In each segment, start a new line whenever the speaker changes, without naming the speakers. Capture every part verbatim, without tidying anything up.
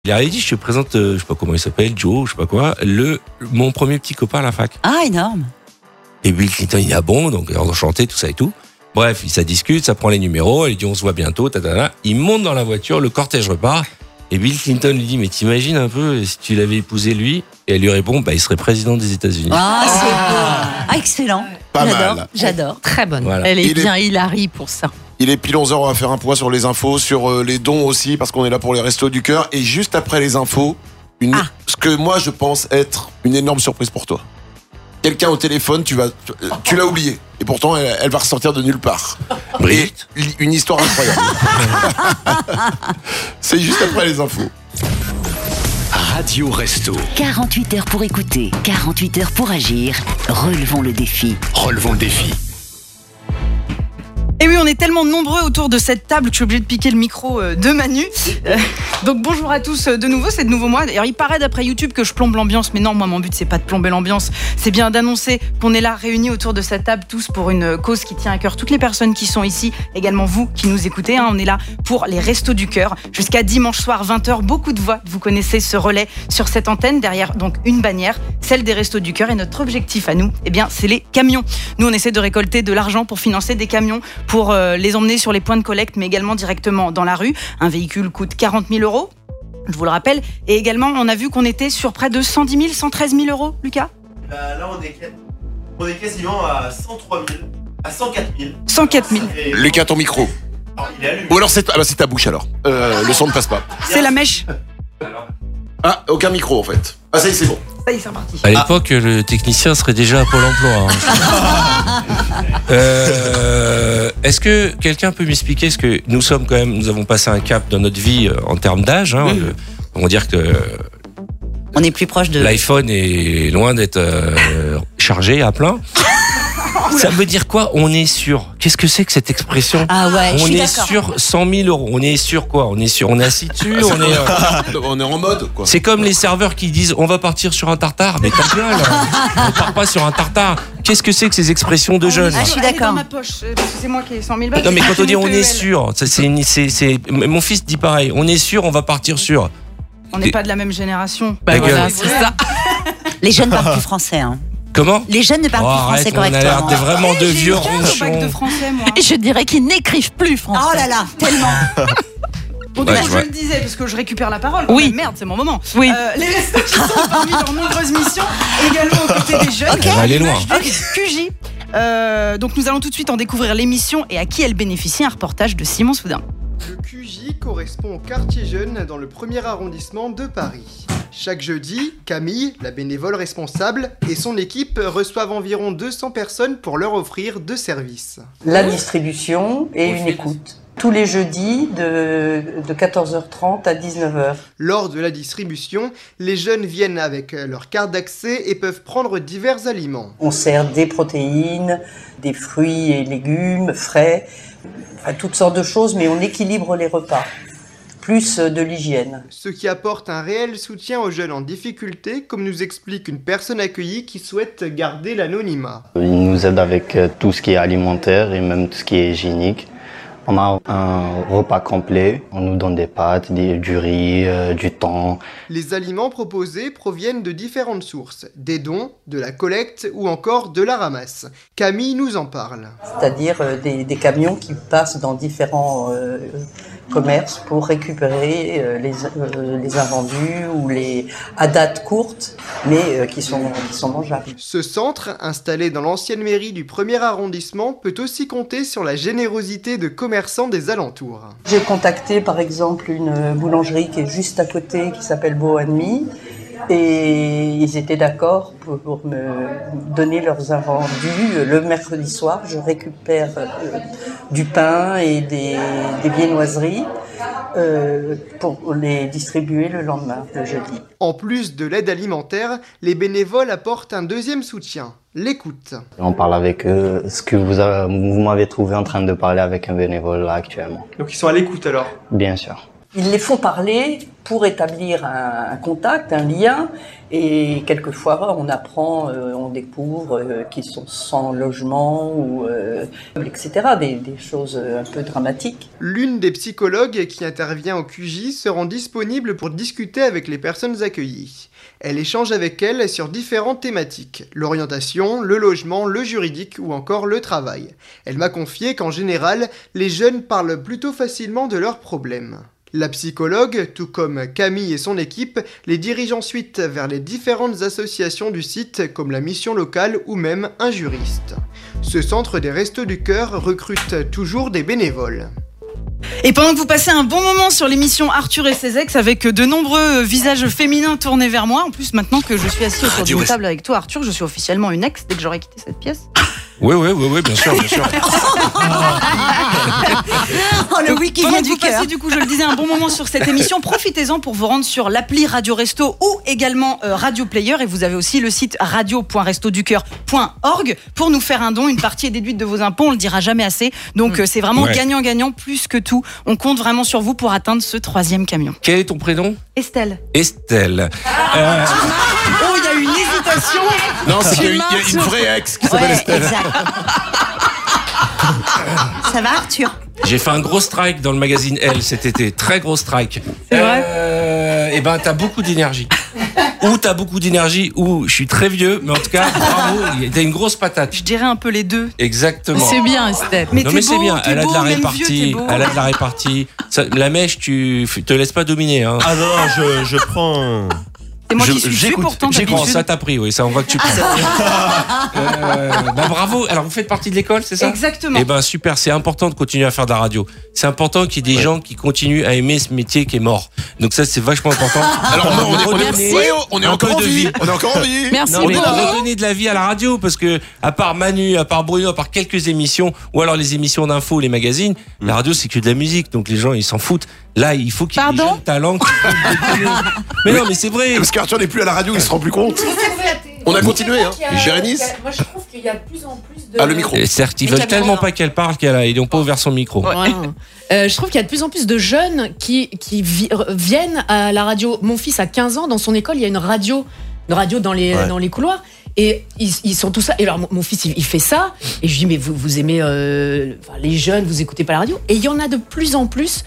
Il a dit, je te présente, euh, je sais pas comment il s'appelle, Joe, je sais pas quoi, le, mon premier petit copain à la fac.
Ah, énorme.
Et Bill Clinton, il est ah bon, donc enchanté, tout ça et tout. Bref, ça discute, ça prend les numéros, elle dit on se voit bientôt, tatana. Il monte dans la voiture, le cortège repart. Et Bill Clinton lui dit, mais t'imagines un peu si tu l'avais épousé lui? Et elle lui répond, bah il serait président des États-Unis.
Ah, c'est beau. Ah, excellent.
Pas
j'adore,
mal.
j'adore.
Très bonne.
Voilà.
Elle est
Il est-
bien Hilary pour ça.
Il est pile onze heures, on va faire un point sur les infos, sur euh, les dons aussi, parce qu'on est là pour les restos du cœur. Et juste après les infos, une,
Ah.
ce que moi je pense être une énorme surprise pour toi. Quelqu'un au téléphone, tu vas, tu, euh, tu l'as oublié. Et pourtant, elle, elle va ressortir de nulle part.
Brigitte.
Et li- une histoire incroyable. C'est juste après les infos.
Radio Resto.
quarante-huit heures pour écouter, quarante-huit heures pour agir. Relevons le défi.
Relevons le défi.
Et oui, on est tellement nombreux autour de cette table que je suis obligée de piquer le micro euh, de Manu. Euh, donc bonjour à tous euh, de nouveau, c'est de nouveau moi. D'ailleurs, il paraît d'après YouTube que je plombe l'ambiance, mais non, moi mon but c'est pas de plomber l'ambiance, c'est bien d'annoncer qu'on est là réunis autour de cette table tous pour une cause qui tient à cœur toutes les personnes qui sont ici, également vous qui nous écoutez. Hein, on est là pour les Restos du Cœur jusqu'à dimanche soir vingt heures. Beaucoup de voix, vous connaissez ce relais sur cette antenne derrière donc une bannière, celle des Restos du Cœur. Et notre objectif à nous, eh bien, c'est les camions. Nous, on essaie de récolter de l'argent pour financer des camions, pour euh, les emmener sur les points de collecte, mais également directement dans la rue. Un véhicule coûte quarante mille euros, je vous le rappelle. Et également, on a vu qu'on était sur près de cent dix mille, cent treize mille euros, Lucas.
Bah, là, on est, on est quasiment à cent trois mille, à cent quatre mille.
cent quatre mille.
Et-
Lucas, ton micro.
Alors, il est allumé.
Ou alors c'est, ah bah, c'est ta bouche alors. Euh, le son ne passe pas.
C'est la mèche.
Ah, aucun micro en fait. Ah ça y est, c'est bon.
Ça y est, c'est reparti.
À l'époque, le technicien serait déjà à Pôle emploi. Hein. euh, est-ce que quelqu'un peut m'expliquer ce que nous sommes quand même, nous avons passé un cap dans notre vie euh, en termes d'âge. Hein,
Oui.
euh, on va dire que euh,
On est plus proche de...
l'iPhone est loin d'être euh, chargé à plein. Ça veut dire quoi? On est sûr. Qu'est-ce que c'est que cette expression?
Ah ouais, je
On
suis
est
d'accord.
sur cent mille euros. On est sur quoi? On est sur, on est assis dessus. On est. euh,
On est en mode quoi.
C'est comme les serveurs qui disent on va partir sur un tartare. Mais ta gueule, on part pas sur un tartare. Qu'est-ce que c'est que ces expressions de jeunes?
Ah, je suis
Elle est
d'accord.
dans ma poche, euh, parce que c'est moi qui ai cent mille balles.
Non mais quand on dit on
P E L.
est sûr, ça, c'est, une- c'est, c'est, mon fils dit pareil. On est sûr, on va partir sur.
On n'est pas de la même génération.
Bah, voilà,
c'est ça.
Les jeunes parlent plus français. Hein.
Comment?
Les jeunes ne parlent
Oh,
plus français
arrête, on a l'air
correctement.
de vraiment de
J'ai
vieux
eu quinze au bac de
ronchons.
français, moi.
Et je dirais qu'ils n'écrivent plus français.
Oh là là, tellement.
Bon,
Ouais,
donc,
je
je
vois.
le disais, parce que je récupère la parole. quand
Oui.
même. Merde, c'est mon moment.
Oui.
Euh, les restos qui sont parmi leurs nombreuses missions, également aux côtés des jeunes.
On va aller loin.
L'image du Q J. Euh, donc nous allons tout de suite en découvrir l'émission et à qui elle bénéficie. Un reportage de Simon Soudin.
Le Q J correspond au quartier jeune dans le premier arrondissement de Paris. Chaque jeudi, Camille, la bénévole responsable, et son équipe reçoivent environ deux cents personnes pour leur offrir deux services.
La distribution et une écoute. Tous les jeudis de, de quatorze heures trente à dix-neuf heures.
Lors de la distribution, les jeunes viennent avec leur carte d'accès et peuvent prendre divers aliments.
On sert des protéines, des fruits et légumes frais, enfin, toutes sortes de choses, mais on équilibre les repas. Plus de l'hygiène.
Ce qui apporte un réel soutien aux jeunes en difficulté, comme nous explique une personne accueillie qui souhaite garder l'anonymat.
Ils nous aident avec euh, tout ce qui est alimentaire et même tout ce qui est hygiénique. On a un repas complet, on nous donne des pâtes, des- du riz, euh, du thon.
Les aliments proposés proviennent de différentes sources, des dons, de la collecte ou encore de la ramasse. Camille nous en parle.
C'est-à-dire euh, des, des camions qui passent dans différents euh, commerces pour récupérer euh, les, euh, les invendus ou les à date courte, mais euh, qui sont, qui sont mangeables.
Ce centre, installé dans l'ancienne mairie du premier arrondissement, peut aussi compter sur la générosité de commerçants des alentours.
J'ai contacté par exemple une boulangerie qui est juste à côté, qui s'appelle Boanmi, et ils étaient d'accord pour, pour me donner leurs invendus. Le mercredi soir, je récupère euh, du pain et des, des viennoiseries euh, pour les distribuer le lendemain, le jeudi.
En plus de l'aide alimentaire, les bénévoles apportent un deuxième soutien, l'écoute.
On parle avec eux, ce que vous, avez- vous m'avez trouvé en train de parler avec un bénévole là actuellement.
Donc ils sont à l'écoute alors.
Bien sûr.
Ils les font parler pour établir un, un contact, un lien, et quelquefois on apprend, euh, on découvre euh, qu'ils sont sans logement, ou euh, et cetera, des, des choses un peu dramatiques.
L'une des psychologues qui intervient au Q J se rend disponible pour discuter avec les personnes accueillies. Elle échange avec elles sur différentes thématiques, l'orientation, le logement, le juridique ou encore le travail. Elle m'a confié qu'en général, les jeunes parlent plutôt facilement de leurs problèmes. La psychologue, tout comme Camille et son équipe, les dirige ensuite vers les différentes associations du site comme la mission locale ou même un juriste. Ce centre des Restos du Cœur recrute toujours des bénévoles.
Et pendant que vous passez un bon moment sur l'émission Arthur et ses ex avec de nombreux visages féminins tournés vers moi, en plus maintenant que je suis assis autour d'une table avec toi Arthur, je suis officiellement une ex dès que j'aurai quitté cette pièce.
Oui, oui, oui, oui, bien sûr, bien sûr.
Oh, le oui qui vient du cœur.
Passez, du coup, je le disais, un bon moment sur cette émission. Profitez-en pour vous rendre sur l'appli Radio Resto ou également euh, Radio Player. Et vous avez aussi le site radio point resto du cœur point org pour nous faire un don. Une partie est déduite de vos impôts, on le dira jamais assez. Donc euh, c'est vraiment
Ouais.
gagnant-gagnant plus que tout. On compte vraiment sur vous pour atteindre ce troisième camion.
Quel est ton prénom?
Estelle.
Estelle. Euh,
Oh, il y a eu une hésitation.
Non, c'est qu'il y a une, il y a une vraie ex qui s'appelle
Ouais,
Estelle.
exact. Ça va, Arthur?
J'ai fait un gros strike dans le magazine Elle cet été, très gros strike.
C'est vrai
euh, Et ben t'as beaucoup d'énergie. Ou t'as beaucoup d'énergie, ou je suis très vieux, mais en tout cas, bravo, t'as une grosse patate.
Je dirais un peu les deux.
Exactement.
C'est bien, Estelle.
Mais
non
t'es
mais c'est
beau,
bien,
t'es
elle a
beau,
de la
même vieux,
répartie,
t'es beau.
elle a de la répartie. Ça, la mèche, tu te laisses pas dominer. Hein.
Ah non, je, je prends.
C'est moi
Je-
qui suis dessus
j'écoute,
pourtant.
J'ai
d'habitude.
ça t'a pris, oui, ça on voit que tu prends. euh, bah, bravo. Alors vous faites partie de l'école, c'est ça?
Exactement.
Eh ben super, c'est important de continuer à faire de la radio. C'est important qu'il y ait des gens qui continuent à aimer ce métier qui est mort. Donc ça c'est vachement important.
Alors non, on est, on est,
Redonner
ouais, on est
un
encore
peu
en
de
vie.
vie.
On est encore en vie.
Merci
Non mais
beaucoup.
redonner de la vie à la radio parce que à part Manu, à part Bruno, à part quelques émissions ou alors les émissions d'infos, les magazines, la radio c'est que de la musique donc les gens ils s'en foutent. Là il faut qu'il y ait des
Pardon
jeunes talents. qui- Mais non mais c'est vrai.
Parce qu'Arthur n'est plus à la radio, il se rend plus compte. On a continué, hein. Gérénice.
Moi, je trouve qu'il y a de plus en plus de.
Ah, le micro.
Et certes, ils
Les
veulent
caméras.
tellement pas qu'elle parle qu'elle a, ils n'ont pas ouvert son micro.
Ouais. Euh, je trouve qu'il y a de plus en plus de jeunes qui, qui vi- viennent à la radio. Mon fils a quinze ans, dans son école, il y a une radio, une radio dans les,
Ouais.
dans les couloirs. Et ils, ils sont tous ça. Et alors, mon, mon fils, il, il fait ça. Et je lui dis, mais vous, vous aimez euh, enfin, les jeunes, vous écoutez pas la radio. Et il y en a de plus en plus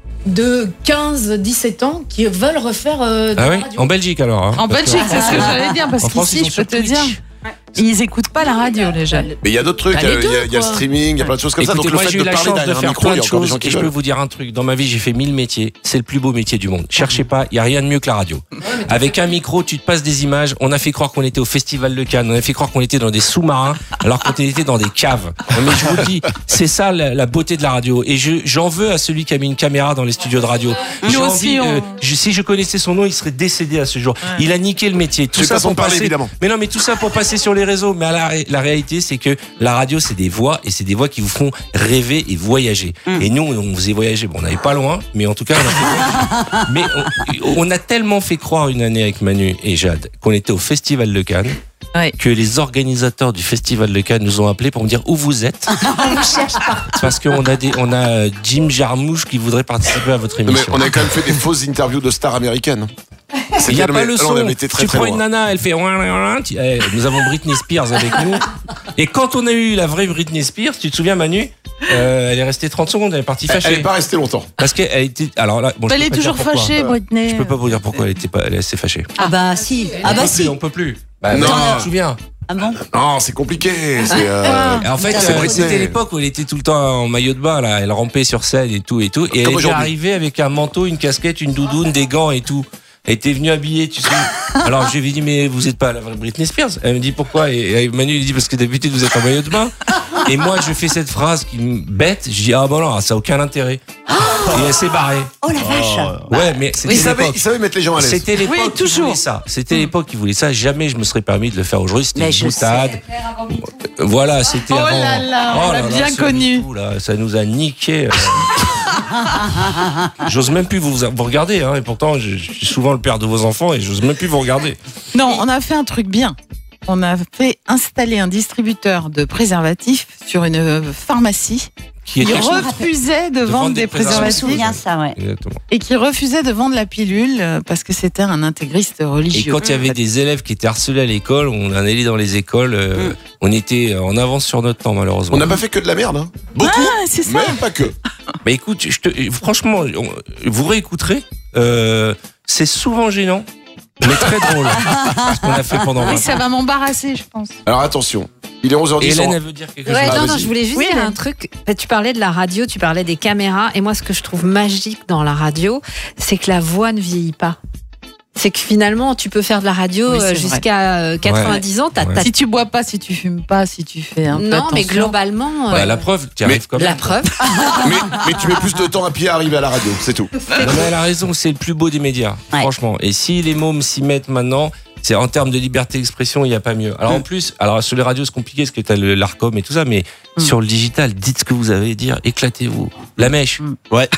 de quinze dix-sept ans qui veulent refaire euh, de
Ah
la
oui,
radio.
en Belgique alors. hein,
En
parce que-
Belgique, c'est ce que j'allais dire, parce
En France, ils
qu'ici,
sont
je peux
sur
te dire,
Twitch.
ils écoutent pas la radio, les jeunes.
Mais il y a d'autres trucs.
Bah, les
euh, Il y a,
deux,
il y a le
quoi.
streaming, il y a plein de choses comme ça.
Écoutez,
Donc le
moi
fait
j'ai
de
eu la
parler
chance de
derrière un
faire
micro,
plein
il y
de
a encore des
choses
gens qui
et je peux
veulent.
vous dire un truc. Dans ma vie, j'ai fait mille métiers. C'est le plus beau métier du monde. Cherchez pas, il y a rien de mieux que la radio. Avec un micro, tu te passes des images. On a fait croire qu'on était au Festival de Cannes. On a fait croire qu'on était dans des sous-marins alors qu'on était dans des caves. Mais je vous le dis, c'est ça la, la beauté de la radio. Et je j'en veux à celui qui a mis une caméra dans les studios de radio.
Nous
J'ai
aussi,
envie,
on-
euh, je- si je connaissais son nom, il serait décédé à ce jour. Il a niqué le métier. Tout
C'est
ça
façon
pour
de parler,
passer.
évidemment.
Mais non, mais tout ça pour passer sur les réseaux. Mais à la, ré- la réalité, c'est que la radio, c'est des voix et c'est des voix qui vous font rêver et voyager. Et nous, on faisait voyager. Bon, on n'allait pas loin, mais en tout cas, on a fait voyager. Mais on, on a tellement fait croire une année avec Manu et Jade qu'on était au Festival de Cannes.
Ouais.
Que les organisateurs du Festival de Cannes nous ont appelés pour me dire où vous êtes.
On vous cherche pas.
Parce qu'on a des, on a euh, Jim Jarmusch qui voudrait participer à votre
Non, mais
émission.
on a quand même fait des fausses interviews de stars américaines.
Il n'y a
C'était-
pas le
alors,
son.
on avait été très,
Tu
très
prends
loin.
une nana, elle fait. tu- eh, Nous avons Britney Spears avec nous. Et quand on a eu la vraie Britney Spears, tu te souviens, Manu, euh, elle est restée trente secondes, elle est partie
Elle
fâchée.
elle est pas restée longtemps.
Parce qu'elle était. Alors là, bon, je
Elle
peux
est
pas dire
toujours
pourquoi.
fâchée, Britney.
Je peux pas vous dire pourquoi elle était pas, elle est assez fâchée.
Ah bah si. Ah
On
bah
peut
si.
plus, on peut plus. Bah,
Non.
non, tu te souviens.
Ah bon?
Non, c'est compliqué. C'est. euh,
Et en fait,
C'est
euh,
Britney.
c'était l'époque où elle était tout le temps en maillot de bain, là. Elle rampait sur scène et tout et tout. Et elle
Comme
était
aujourd'hui.
arrivée avec un manteau, une casquette, une doudoune, des gants et tout. Elle était venue habillée, tu sais. Alors je lui ai dit, mais vous êtes pas la vraie Britney Spears. Elle me dit pourquoi. Et, et Manu lui dit parce que d'habitude vous êtes en maillot de bain. Et moi je fais cette phrase qui me bête. Je dis ah bon non, ça a aucun intérêt. Et elle s'est barrée.
Oh la vache.
Ouais, mais c'était
Il savait,
l'époque.
il savait mettre les gens à l'aise.
C'était l'époque
Oui,
qui
toujours.
voulait ça. C'était l'époque qui voulait ça. Jamais je me serais permis de le faire aujourd'hui. C'était
Mais
une
je
boutade. Voilà, c'était
Oh
avant.
là là, on l'a bien
ce
connu.
MeToo, là, ça nous a niqué. euh. J'ose même plus vous, vous regarder, hein, et pourtant je, je suis souvent le père de vos enfants et j'ose même plus vous regarder.
Non, on a fait un truc bien. On a fait installer un distributeur de préservatifs sur une pharmacie
qui
Il
était
refusait de,
de
vendre des
Je me
préservatifs
souviens ça, ouais.
Exactement.
et qui refusait de vendre la pilule euh, parce que c'était un intégriste
Et
religieux.
quand il y avait des élèves qui étaient harcelés à l'école, on en allait dans les écoles, euh, on était en avance sur notre temps malheureusement.
On n'a pas fait que de la merde, hein. Beaucoup,
Ah, c'est ça.
mais pas que.
Mais écoute, je te, franchement, on- vous réécouterez, euh, c'est souvent gênant, mais très drôle, ce qu'on a fait pendant vingt
Oui,
ans.
ça va m'embarrasser, je pense.
Alors attention, il est onze heures dix.
Hélène,
on-
elle veut dire quelque
Ouais,
chose.
Ah,
non, non,
vas-y.
je voulais juste
Oui,
dire
Hélène.
un truc. Tu parlais de la radio, tu parlais des caméras. Et moi, ce que je trouve magique dans la radio, c'est que la voix ne vieillit pas. C'est que finalement, tu peux faire de la radio
Oui, c'est
euh,
vrai.
jusqu'à euh, quatre-vingt-dix ans. T'as,
Ouais.
t'as-
Si tu bois pas, si tu fumes pas, si tu fais un peu
Non, mais
attention.
globalement,
Bah,
euh,
la preuve, tu
Mais-
arrives quand même.
la preuve.
mais, mais tu mets plus de temps à pied à arriver à la radio, c'est tout.
Non, mais elle a raison, c'est le plus beau des médias,
Ouais.
franchement. Et si les mômes s'y mettent maintenant, c'est en termes de liberté d'expression, il n'y a pas mieux. Alors en plus, alors sur les radios c'est compliqué parce que tu as l'Arcom et tout ça, mais sur le digital, dites ce que vous avez à dire, éclatez-vous. La mèche.
Ouais.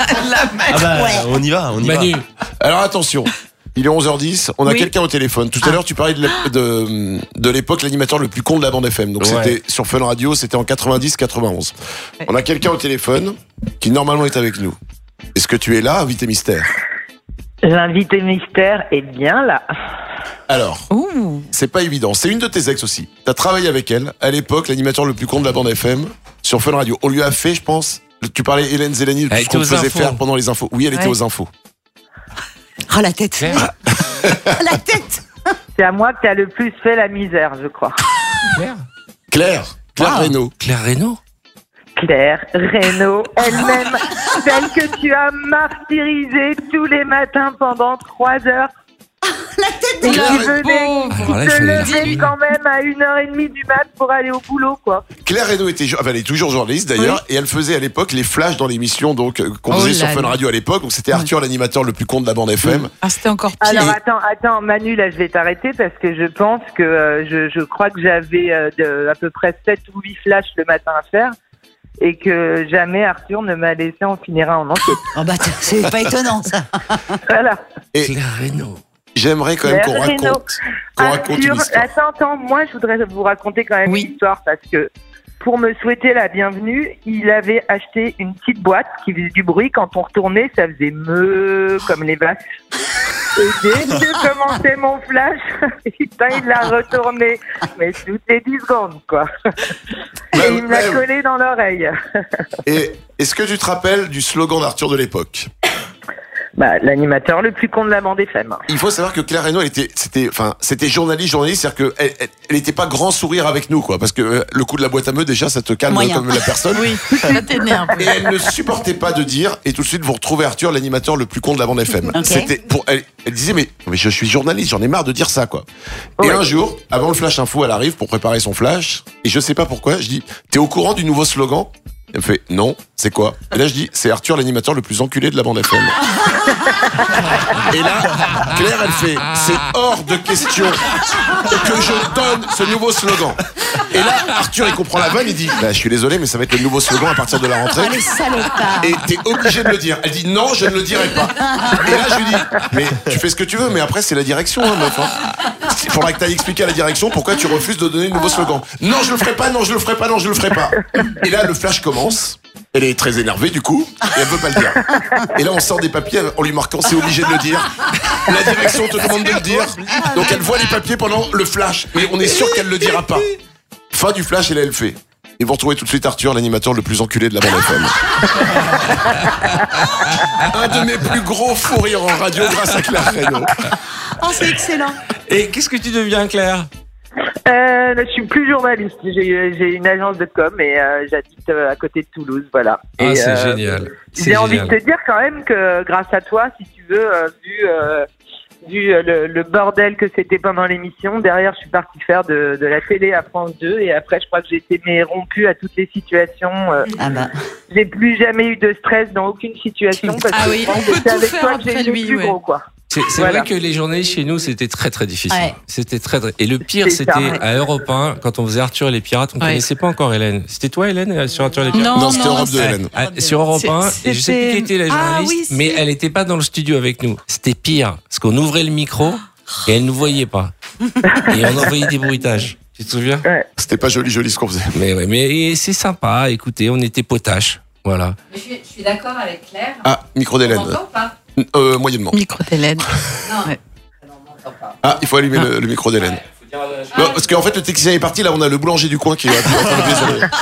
Ah bah, on y va, on y
Manu.
va.
Alors attention, il est onze heures dix, on a
Oui.
quelqu'un au téléphone. Tout à l'heure, tu parlais de, la- de, de l'époque, l'animateur le plus con de la bande F M. Donc
Ouais.
c'était sur Fun Radio, c'était en quatre-vingt-dix quatre-vingt-onze. On a quelqu'un au téléphone qui normalement est avec nous. Est-ce que tu es là, invité mystère?
L'invité mystère est bien là.
Alors,
Ouh.
c'est pas évident. C'est une de tes ex aussi. T'as travaillé avec elle, à l'époque, l'animateur le plus con de la bande F M, sur Fun Radio. On lui a fait, je pense, tu parlais Hélène Zélani, de tout
Elle
ce qu'on
était
te
aux
faisait
infos.
faire pendant les infos. Oui, elle était
Ouais.
aux infos.
Oh, la tête.
Claire.
La tête.
C'est à moi que t'as le plus fait la misère, je crois.
Claire.
Claire, Claire
Ah.
Reynaud.
Claire Reynaud.
Claire Reynaud, elle-même, celle que tu as martyrisée tous les matins pendant trois heures.
La tête
Et
de
qui
La
venait,
pauvre.
qui
Alors là, il
te
fallait la
levait
dire.
quand même à une heure trente du mat pour aller au boulot, quoi.
Claire Reynaud était, jo- enfin, elle est toujours journaliste d'ailleurs, et elle faisait à l'époque les flashs dans l'émission donc euh, qu'on
Oh
faisait
là
sur Fun
là.
Radio à l'époque. Donc c'était Arthur, l'animateur le plus con de la bande F M.
Ah, c'était encore pire.
Alors attends, attends, Manu, là je vais t'arrêter parce que je pense que euh, je, je crois que j'avais euh, de- à peu près sept ou huit flashs le matin à faire et que jamais Arthur ne m'a laissé en finir un en entier.
Oh bah, c'est pas étonnant ça.
Voilà.
Et
Claire Reynaud.
j'aimerais quand même qu'on
Claire Reynaud.
raconte, qu'on raconte une
Arthur,
histoire.
attends, attends, moi je voudrais vous raconter quand même
Oui.
une histoire parce que pour me souhaiter la bienvenue, il avait acheté une petite boîte qui faisait du bruit. Quand on retournait, ça faisait meuh comme les vaches. Et dès que je commençais mon flash, putain, il l'a retourné. Mais toutes les dix secondes, quoi. Et
Bah,
il me l'a
bah,
collé dans l'oreille.
Et est-ce que tu te rappelles du slogan d'Arthur de l'époque?
Bah, l'animateur le plus con de la bande F M.
Il faut savoir que Claire Reynaud, elle était, c'était, enfin, c'était journaliste, journaliste, c'est-à-dire qu'elle, elle, elle était pas grand sourire avec nous, quoi, parce que euh, le coup de la boîte à meux, déjà, ça te calme
Moyen.
comme la personne.
Oui, ça t'énerve.
Et elle ne supportait pas de dire, et tout de suite vous retrouvez Arthur, l'animateur le plus con de la bande F M.
Ok.
C'était pour, elle, elle disait mais, mais je suis journaliste, j'en ai marre de dire ça, quoi. Et
Ouais.
un jour, avant le flash info, elle arrive pour préparer son flash, et je sais pas pourquoi, je dis, t'es au courant du nouveau slogan? Elle me fait, non, c'est quoi? Et là, je dis, c'est Arthur, l'animateur le plus enculé de la bande F M. Et là, Claire, elle fait, c'est hors de question que je donne ce nouveau slogan. Et là, Arthur, il comprend la vanne, il dit, bah, je suis désolé, mais ça va être le nouveau slogan à partir de la rentrée.
Oh, les salopards.
Et t'es obligé de le dire. Elle dit, non, je ne le dirai pas. Et là, je lui dis, mais tu fais ce que tu veux, mais après, c'est la direction, hein, meuf. hein. Il faudra que t'ailles expliquer à la direction pourquoi tu refuses de donner le nouveau slogan. Non, je le ferai pas, non, je le ferai pas, non, je le ferai pas. Et là, le flash commence. Elle est très énervée, du coup, et elle veut pas le dire. Et là, on sort des papiers en lui marquant, c'est obligé de le dire. La direction te demande de le dire. Donc, elle voit les papiers pendant le flash. Mais on est sûr qu'elle le dira pas. Fin du flash, et là, elle fait. Et vous retrouvez tout de suite Arthur, l'animateur le plus enculé de la bande F M. Un de mes plus gros fous rires en radio grâce à Claire Reynaud.
Oh, c'est excellent.
Et qu'est-ce que tu deviens, Claire?
Euh, je suis plus journaliste. J'ai, j'ai une agence de com et euh, j'habite euh, à côté de Toulouse, voilà.
Ah,
Et,
c'est
euh,
génial. C'est
J'ai envie
génial.
de te dire quand même que grâce à toi, si tu veux, euh, vu, euh, vu euh, le, le bordel que c'était pendant l'émission, derrière, je suis partie faire de, de la télé à France deux et après, je crois que j'ai été mais, rompue à toutes les situations. euh,
Ah bah.
J'ai plus jamais eu de stress dans aucune situation parce
Ah
que
oui,
je pense
on
que
peut
c'est
tout
avec
faire
toi que j'ai
après
eu le
lui,
plus
ouais.
gros, quoi.
C'est c'est
Voilà.
vrai que les journées chez nous, c'était très très difficile.
Ouais.
C'était très, très... Et le pire,
C'est ça,
c'était
ouais.
à Europe un, quand on faisait Arthur et les pirates, on ne
Ouais.
connaissait pas encore Hélène. C'était toi, Hélène, sur Arthur et les pirates?
Non,
Non, c'était
non,
Europe deux,
c'est-
Hélène.
Ah, sur Europe
C'est-
un, et je sais plus qui était la
Ah
journaliste,
oui, c'est-
mais elle n'était pas dans le studio avec nous. C'était pire, parce qu'on ouvrait le micro et elle nous voyait pas. Et on envoyait des bruitages. Tu te souviens?
C'était pas joli, joli ce qu'on faisait.
Mais ouais, mais c'est sympa. Écoutez, on était potaches. Voilà.
Je suis, je suis d'accord avec Claire.
Ah, micro d'Hélène.
On m'entend ou pas?
Euh, moyennement.
Micro d'Hélène.
Non.
Ouais.
Ah, il faut allumer le, le micro d'Hélène. Non, parce qu'en fait, le technicien est parti. Là, on a le boulanger du coin qui est en train de désolé.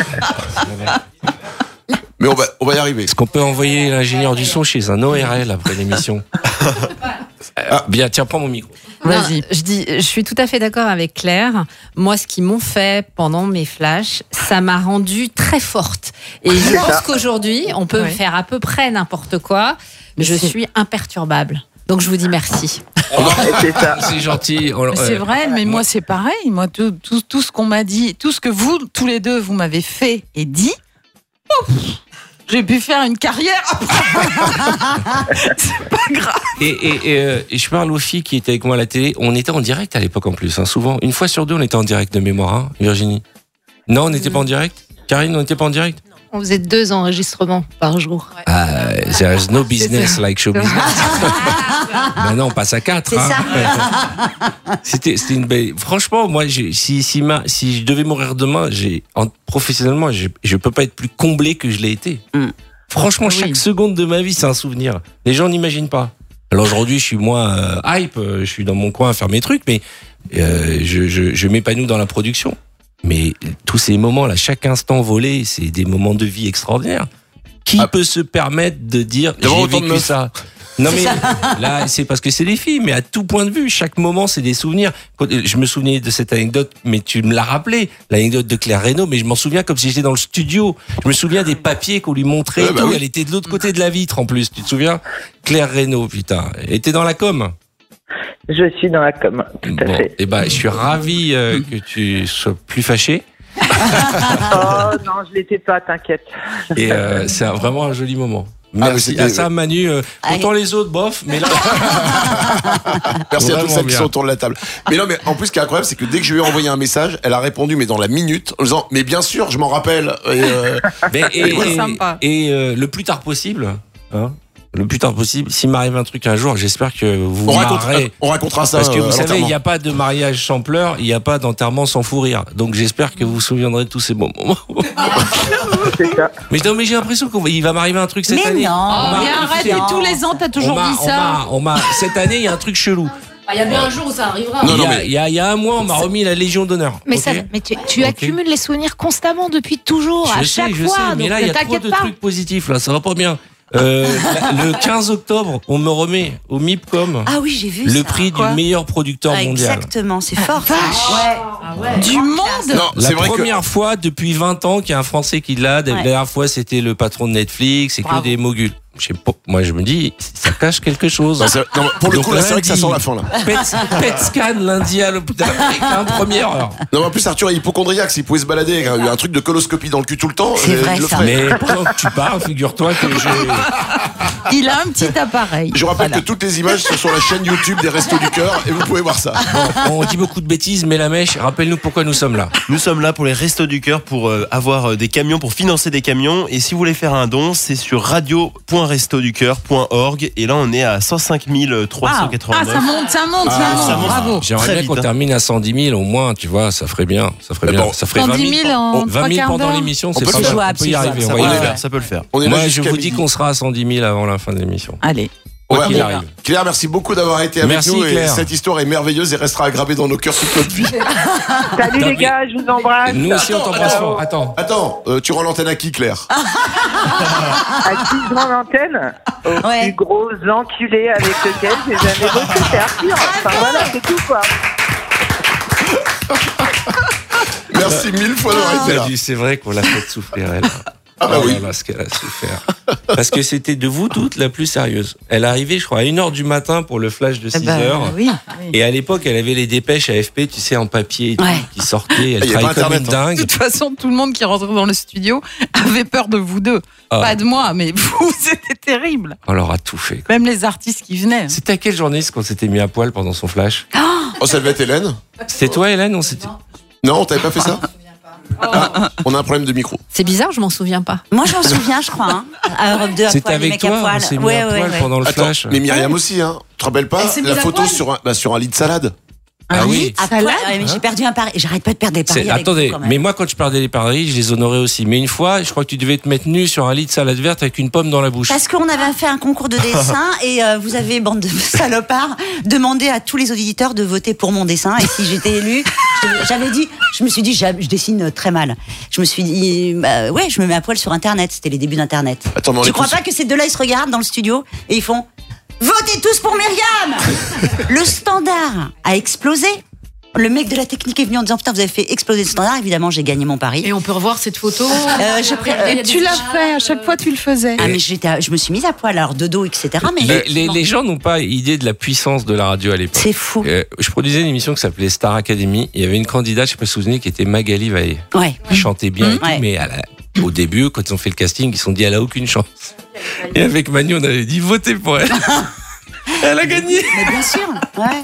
Mais on va, on va y arriver.
Est-ce qu'on peut envoyer l'ingénieur du son chez un O R L après l'émission? Ah, bien, tiens, prends mon micro.
Vas-y. Je dis, je suis tout à fait d'accord avec Claire. Moi, ce qu'ils m'ont fait pendant mes flashs, ça m'a rendue très forte. Et je pense qu'aujourd'hui, on peut
Ouais.
faire à peu près n'importe quoi. Mais je suis imperturbable. Donc, je vous dis merci.
C'est ça.
C'est gentil. On-
Mais C'est
euh,
vrai, mais moi c'est pareil. Moi, tout, tout, tout ce qu'on m'a dit, tout ce que vous, tous les deux, vous m'avez fait et dit, ouf, j'ai pu faire une carrière après. C'est pas grave.
Et, et, et, euh, et je parle aux filles qui étaient avec moi à la télé. On était en direct à l'époque en plus, hein, souvent. Une fois sur deux, on était en direct de mémoire, hein, Virginie. Non, on n'était pas en direct. Karine, on n'était pas en direct.
On faisait deux enregistrements par jour.
Ah, there's no business like show business. Maintenant, on passe à quatre.
C'est
hein.
ça.
C'était, c'était une belle. Franchement, moi, j'ai- si, si, ma, si je devais mourir demain, j'ai, en, professionnellement, je, je peux pas être plus comblé que je l'ai été.
Mm.
Franchement,
Oui.
chaque seconde de ma vie, c'est un souvenir. Les gens n'imaginent pas. Alors aujourd'hui, je suis moins euh, hype, euh, je suis dans mon coin à faire mes trucs, mais euh, je, je, je m'épanouis dans la production. Mais tous ces moments-là, chaque instant volé, c'est des moments de vie extraordinaires. Qui
Ah.
peut se permettre de dire
D'avoir
j'ai
autant de
vécu
meufs.
ça? Non mais là, c'est parce que c'est des filles, mais à tout point de vue, chaque moment, c'est des souvenirs. Quand- Je me souvenais de cette anecdote, mais tu me l'as rappelé, l'anecdote de Claire Reynaud, mais je m'en souviens comme si j'étais dans le studio. Je me souviens des papiers qu'on lui montrait.
Ouais,
et
bah
tout.
oui.
Elle était de l'autre côté de la vitre en plus, tu te souviens? Claire Reynaud, putain. Elle était dans la com.
Je suis dans la com, tout à
Bon,
fait.
et ben, je suis ravi euh, que tu sois plus fâché.
Oh non, je l'étais pas, t'inquiète.
Et euh, c'est un- vraiment un joli moment.
Ah, mais
Merci
c'était-
à ça, Manu. Euh, autant les autres, bof, mais là.
Merci à
Vraiment
tous celles qui
bien.
sont autour de la table. Mais non, mais en plus, ce qui est incroyable, c'est que dès que je lui ai envoyé un message, elle a répondu, mais dans la minute, en disant, mais bien sûr, je m'en rappelle. Et, euh,
Mais, et,
C'est
et-
sympa.
et, euh, le plus tard possible, hein, le plus tard possible, s'il m'arrive un truc un jour, j'espère que vous
on, raconte-
marrez.
on racontera ça.
Parce que
euh,
vous
à
savez,
l'enterrement.
il n'y a pas de mariage sans pleurs, il n'y a pas d'enterrement sans fou rire. Donc j'espère que vous vous souviendrez de tous ces bons moments.
C'est ça.
Mais non, mais j'ai l'impression qu'il va m'arriver un truc cette
Mais
année.
non.
On m'a-
Mais arrête,
non.
mais tous les ans, t'as
on
toujours
m'a-
dit
on
ça.
m'a- on m'a- cette année, il y a un truc chelou.
Il y a bien un jour où ça arrivera.
Non,
il, y
non,
a,
mais-
il, y a, il y a un mois, on m'a remis la Légion d'honneur.
Mais,
Ok
ça, mais tu, tu
Ok.
accumules les souvenirs constamment depuis toujours, à
Je sais,
chaque
je
fois.
sais, mais
donc
là, il y
ne
a trop
t'inquiète
de
pas.
trucs positifs, là, ça va pas bien. Euh, la- le quinze octobre, on me remet au MIPCOM
Ah oui, j'ai vu
le
ça.
prix
Quoi
du meilleur producteur
Ah,
mondial.
exactement, c'est fort. ça. Ouais.
Du monde.
Non,
La
c'est vrai que.
première fois depuis vingt ans qu'il y a un Français qui l'a. La
Ouais.
dernière fois, c'était le patron de Netflix, c'est que
Bravo.
des moguls. Je sais pas, moi, je me dis, ça cache quelque chose.
Non, c'est- non, pour le
Donc,
coup, là, c'est vrai que ça
lundi,
sent la fin, là.
Pet, pet scan lundi à l'hôpital américain, première heure.
Non, mais en plus, Arthur est hypochondriaque. S'il pouvait se balader avec un, un truc de coloscopie dans le cul tout le temps,
C'est
euh,
vrai,
il le
ça.
ferait.
Mais pendant que tu parles, figure-toi que je.
Il a un petit appareil.
Je rappelle
Voilà.
que toutes les images sont sur la chaîne YouTube des Restos du Cœur et vous pouvez voir ça.
Bon, on dit beaucoup de bêtises, mais la mèche, rappelle-nous pourquoi nous sommes là.
Nous sommes là pour les Restos du Cœur, pour euh, avoir euh, des camions, pour financer des camions. Et si vous voulez faire un don, c'est sur radio point resto du cœur point org. Et là, on est à cent cinq mille trois cent
Ah,
quatre-vingt-neuf.
ça monte, ça monte,
Ah,
ça monte.
ça monte.
Bravo.
J'aimerais
Très
bien
vite,
qu'on
hein.
termine à cent dix mille au moins, tu vois, ça ferait bien. Ça ferait
Mais
bien.
bon,
Ça ferait
cent
vingt
dix
mille,
mille en
vingt
trois
mille
quarts
pendant
d'heure.
l'émission,
On
c'est
peut
pas
le
mal.
faire.
On peut y arriver. On va
Ça
y
peut le
arriver.
faire, ça peut le faire.
On est là
Moi, je
jusqu'à
vous dis
midi.
qu'on sera à cent dix mille avant la fin de l'émission.
Allez.
Ouais,
Quoi qu'il
bon,
arrive.
Claire, merci beaucoup d'avoir été avec
Merci,
nous. Et
Claire.
cette histoire est merveilleuse et restera gravée dans nos cœurs toute notre vie.
Salut
T'as
les
pris-
gars, je vous embrasse.
Nous aussi, on t'embrasse
attends.
fort. Attends.
Attends, euh, tu rends l'antenne à qui, Claire
À qui je rends l'antenne Au
Ouais.
plus gros enculé avec lequel j'ai jamais bossé, c'est Arthur. Enfin voilà, c'est tout quoi.
Merci mille fois d'avoir été là.
C'est vrai qu'on l'a fait souffrir, elle.
Ah bah
Oh
oui.
là là, ce qu'elle a souffert. Parce que c'était de vous toutes la plus sérieuse. Elle arrivait, je crois, à une heure du matin pour le flash de
Eh
six
ben,
heures.
oui, oui.
Et à l'époque, elle avait les dépêches A F P, tu sais, en papier et tout,
Ouais.
qui sortaient. Elle
Il y a
travaillait
pas
comme une
Internet, hein.
dingue.
De toute façon, tout le monde qui rentrait dans le studio avait peur de vous deux.
Ah.
Pas de moi, mais vous, c'était terrible.
On leur a tout fait.
Même les artistes qui venaient.
C'était à quelle journaliste qu'on s'était mis à poil pendant son flash?
Oh, ça devait être Hélène.
C'était toi, Hélène? On s'était...
Non, t'avais pas fait ça Ah, on a un problème de micro.
C'est bizarre, je m'en souviens pas.
Moi, je m'en souviens, je crois. Hein. À Europe deux, à
C'était
poil, les
avec
mecs à
toi, on
poil.
s'est mis
Ouais,
à
ouais,
poil
ouais.
pendant le
Attends,
flash.
mais Myriam aussi, hein. Tu te rappelles pas
Elle s'est
la
mise à
photo
poil
sur un, bah, sur un lit de salade?
Ah oui.
À poil, ouais, mais j'ai perdu un pari. J'arrête pas de perdre des paris.
C'est-
avec
Attendez,
vous, quand même.
mais moi quand je perdais les paris, je les honorais aussi. Mais une fois, je crois que tu devais te mettre nu sur un lit de salade verte avec une pomme dans la bouche.
Parce qu'on avait fait un concours de dessin et euh, vous avez, bande de salopards, demandé à tous les auditeurs de voter pour mon dessin. Et si j'étais élue, je- j'avais dit, je me suis dit, je dessine très mal. Je me suis dit, bah, ouais, je me mets à poil sur Internet. C'était les débuts d'Internet.
Attends, mais on
Tu
est
crois
tous-
pas que ces deux-là, ils se regardent dans le studio et ils font, votez tous pour Myriam. Le standard a explosé. Le mec de la technique est venu en disant putain vous avez fait exploser le standard. Évidemment j'ai gagné mon pari.
Et on peut revoir cette photo.
Euh, je pré-
Regardez, il y a
Tu
des
l'as
images.
fait, à chaque fois tu le faisais.
Ah mais j'étais, à- je me suis mise à poil alors de dos et cetera. Mais
Les, les- les gens n'ont pas idée de la puissance de la radio à l'époque.
C'est fou.
Euh, je produisais une émission qui s'appelait Star Academy. Il y avait une candidate, je sais pas si vous vous souvenez, qui était Magali Vaillé.
Ouais.
Qui chantait bien et tout,
Ouais.
mais à la- au début, quand ils ont fait le casting, ils se sont dit elle a aucune chance. Et avec Manu, on avait dit votez pour elle. Elle a gagné.
Mais bien sûr. Ouais.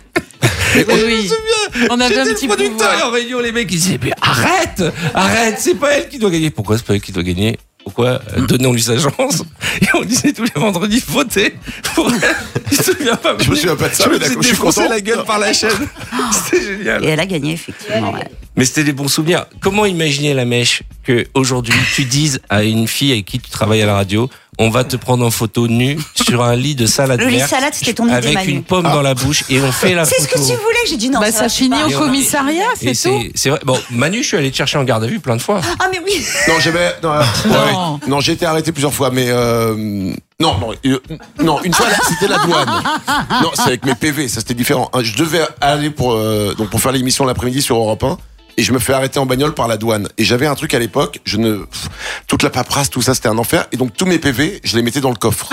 Oui, oui. On avait un
J'étais
petit
le producteur
pouvoir.
et en réunion, les mecs ils disaient mais arrête, arrête, c'est pas elle qui doit gagner. Pourquoi c'est pas elle qui doit gagner? Pourquoi euh, donnons-lui sa chance? Et on disait tous les vendredis votez pour elle. Je me souviens pas.
Je me souviens pas de ça,
Je
mais
me
d'accord,
suis
je suis
défoncé
content.
la gueule par la chaîne. C'était génial.
Et elle a gagné effectivement. Ouais.
Mais c'était des bons souvenirs. Comment imaginer la mèche que aujourd'hui tu dises à une fille avec qui tu travailles à la radio, on va te prendre en photo nue sur un lit de salade
Le lit
verte
salade c'était ton idée
avec
Manu.
une pomme dans la bouche et on fait la
C'est ce
photo.
que tu voulais. J'ai dit non.
Bah,
ça
ça
va
finit
pas.
au
Et on-
commissariat,
Et
c'est tout.
c'est c'est vrai. Bon, Manu, je suis allé te chercher en garde à vue plein de fois.
Ah mais oui.
Non, j'avais. Non, euh,
Non.
ouais. Non, j'ai été arrêté plusieurs fois, mais. Euh, non, non, euh, non, une fois, là, c'était la douane. Non, c'est avec mes P V, ça c'était différent. Hein, Je devais aller pour, euh, donc pour faire l'émission l'après-midi sur Europe un. Et je me fais arrêter en bagnole par la douane. Et j'avais un truc à l'époque, je ne, pff, toute la paperasse, tout ça, c'était un enfer. Et donc tous mes P V, je les mettais dans le coffre.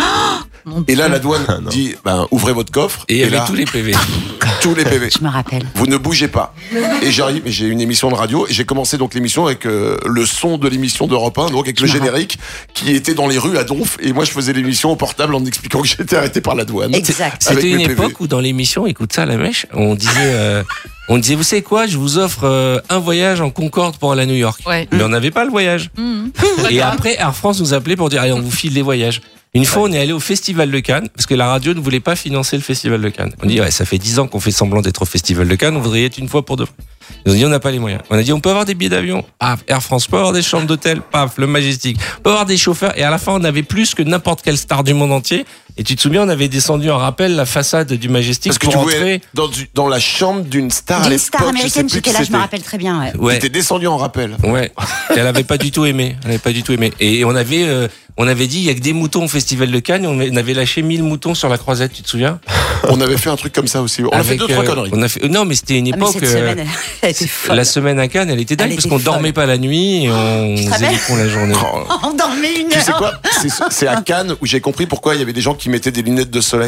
Et là, la douane dit, ben, ouvrez votre coffre.
Et il y avait
là,
tous les P V.
tous les P V.
Je me rappelle.
Vous ne bougez pas. Et j'arrive, et j'ai une émission de radio, et j'ai commencé donc l'émission avec euh, le son de l'émission d'Europe un, donc avec le générique, qui était dans les rues à Donf, et moi je faisais l'émission au portable en expliquant que j'étais arrêté par la douane.
Exact.
Avec
C'était une
mes P V.
époque où dans l'émission, écoute ça la mèche, on disait, euh, on disait, vous savez quoi, je vous offre euh, un voyage en Concorde pour aller à New York.
Ouais.
Mais on n'avait pas le voyage.
Mmh.
Et après, Air France nous appelait pour dire, allez, on vous file les voyages. Une fois, on est allé au Festival de Cannes, parce que la radio ne voulait pas financer le Festival de Cannes. On dit, ouais, ça fait dix ans qu'on fait semblant d'être au Festival de Cannes, on voudrait y être une fois pour deux. Ils ont dit, on n'a pas les moyens. On a dit, on peut avoir des billets d'avion. Paf, Air France. On peut avoir des chambres d'hôtel. Paf, le Majestic. On peut avoir des chauffeurs. Et à la fin, on avait plus que n'importe quelle star du monde entier. Et tu te souviens, on avait descendu en rappel la façade du Majestic
Parce que
pour
tu
entrer.
pouvais dans, du- dans la chambre d'une star à
D'une
l'époque.
star
je sais
américaine,
plus
j'étais
qui
là, je me
c'était.
rappelle très bien. Ouais.
Ouais.
T'es descendu en rappel.
Ouais. Et elle avait pas du tout aimé. Elle avait pas du tout aimé. Et on avait, euh, on avait dit, il y a que des moutons au Festival de Cannes. Et on avait lâché mille moutons sur la croisette. Tu te souviens?
On avait fait un truc comme ça aussi. On a fait
Avec,
deux, trois
euh,
conneries.
On a fait, non, mais c'était une
Ah, mais
époque.
cette
euh,
semaine, elle- elle était folle.
La semaine à Cannes, elle était dingue
Elle
parce
était
qu'on
folle.
dormait pas la nuit et on
te
faisait
rappelles
des cons la journée.
Oh.
On dormait une
Tu sais
heure.
quoi? C'est- C'est à Cannes où j'ai compris pourquoi il y avait des gens qui mettaient des lunettes de soleil.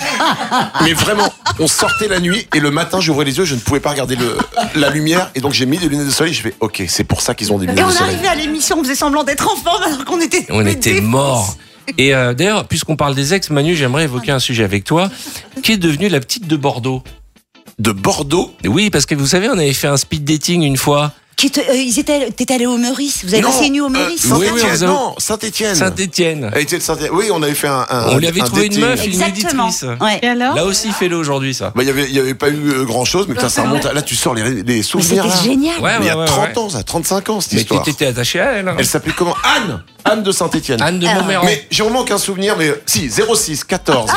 Mais vraiment, on sortait la nuit et le matin, j'ouvrais les yeux, je ne pouvais pas regarder le, la lumière et donc j'ai mis des lunettes de soleil. Je fais, ok, c'est pour ça qu'ils ont des
Et
lunettes
on
de soleil.
arrivait à l'émission, on faisait semblant d'être enfant alors qu'on était.
On
mais
était
défoncés.
morts. Et euh, d'ailleurs, puisqu'on parle des ex, Manu, j'aimerais évoquer un sujet avec toi. Qui est devenue la petite de Bordeaux?
De Bordeaux?
Oui, parce que vous savez, on avait fait un speed dating une fois.
Qui te- euh, ils étaient, t'étais allé au Meurice. Vous avez
Non,
passé une nuit au
euh,
Meurice.
oui, oui,
Saint-Étienne,
on faisait-
non, Saint-Étienne.
Saint-Étienne.
Elle était de Saint-Étienne. Oui, on avait fait un. un
On lui avait
un
trouvé une
dating.
meuf, une
Exactement.
éditrice.
Ouais.
Et alors
Là aussi, fais-le aujourd'hui, ça.
Bah, il y avait, il y avait pas eu grand chose, mais putain, ça remonte. à- Là, tu sors les, les
Mais
souvenirs.
c'était
là.
génial.
Ouais,
Mais il y
ouais,
a
ouais,
trente
ouais.
ans, ça, trente-cinq ans, cette
Mais tu
histoire.
t'étais attaché à elle. hein.
Elle s'appelait comment? Anne Anne de Saint-Étienne.
Anne de
Alors.
Montméran.
Mais j'ai vraiment aucun souvenir, mais si, zéro six, quatorze.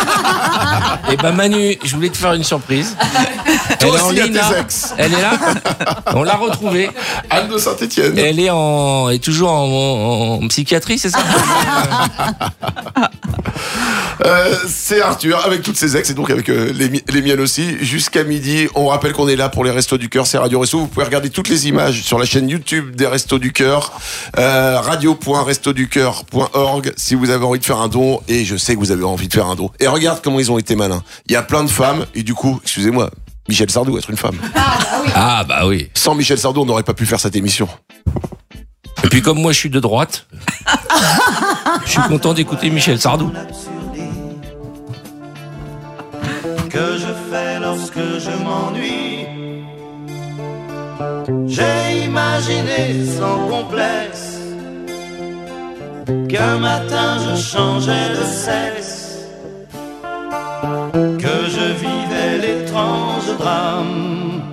Et ben Manu, je voulais te faire une surprise. Elle
Toi
est en
aussi, il y a
ligne,
tes
là.
ex.
Elle est là. On l'a retrouvée.
Anne de Saint-Étienne.
Elle est en, est toujours en, en- en psychiatrie, c'est ça?
Euh, c'est Arthur avec toutes ses ex et donc avec euh, les, mi- les miennes aussi. Jusqu'à midi, on rappelle qu'on est là pour les Restos du Cœur, c'est Radio Resto. Vous pouvez regarder toutes les images sur la chaîne YouTube des Restos du Cœur, euh, radio point resto du cœur point org si vous avez envie de faire un don. Et je sais que vous avez envie de faire un don. Et regarde comment ils ont été malins. Il y a plein de femmes et du coup, excusez-moi, Michel Sardou être une femme.
Ah bah oui.
Sans Michel Sardou, on n'aurait pas pu faire cette émission.
Et puis comme moi je suis de droite, je suis content d'écouter Michel Sardou.
Que je fais lorsque je m'ennuie. J'ai imaginé sans complexe qu'un matin je changeais de sexe, que je vivais l'étrange ce drame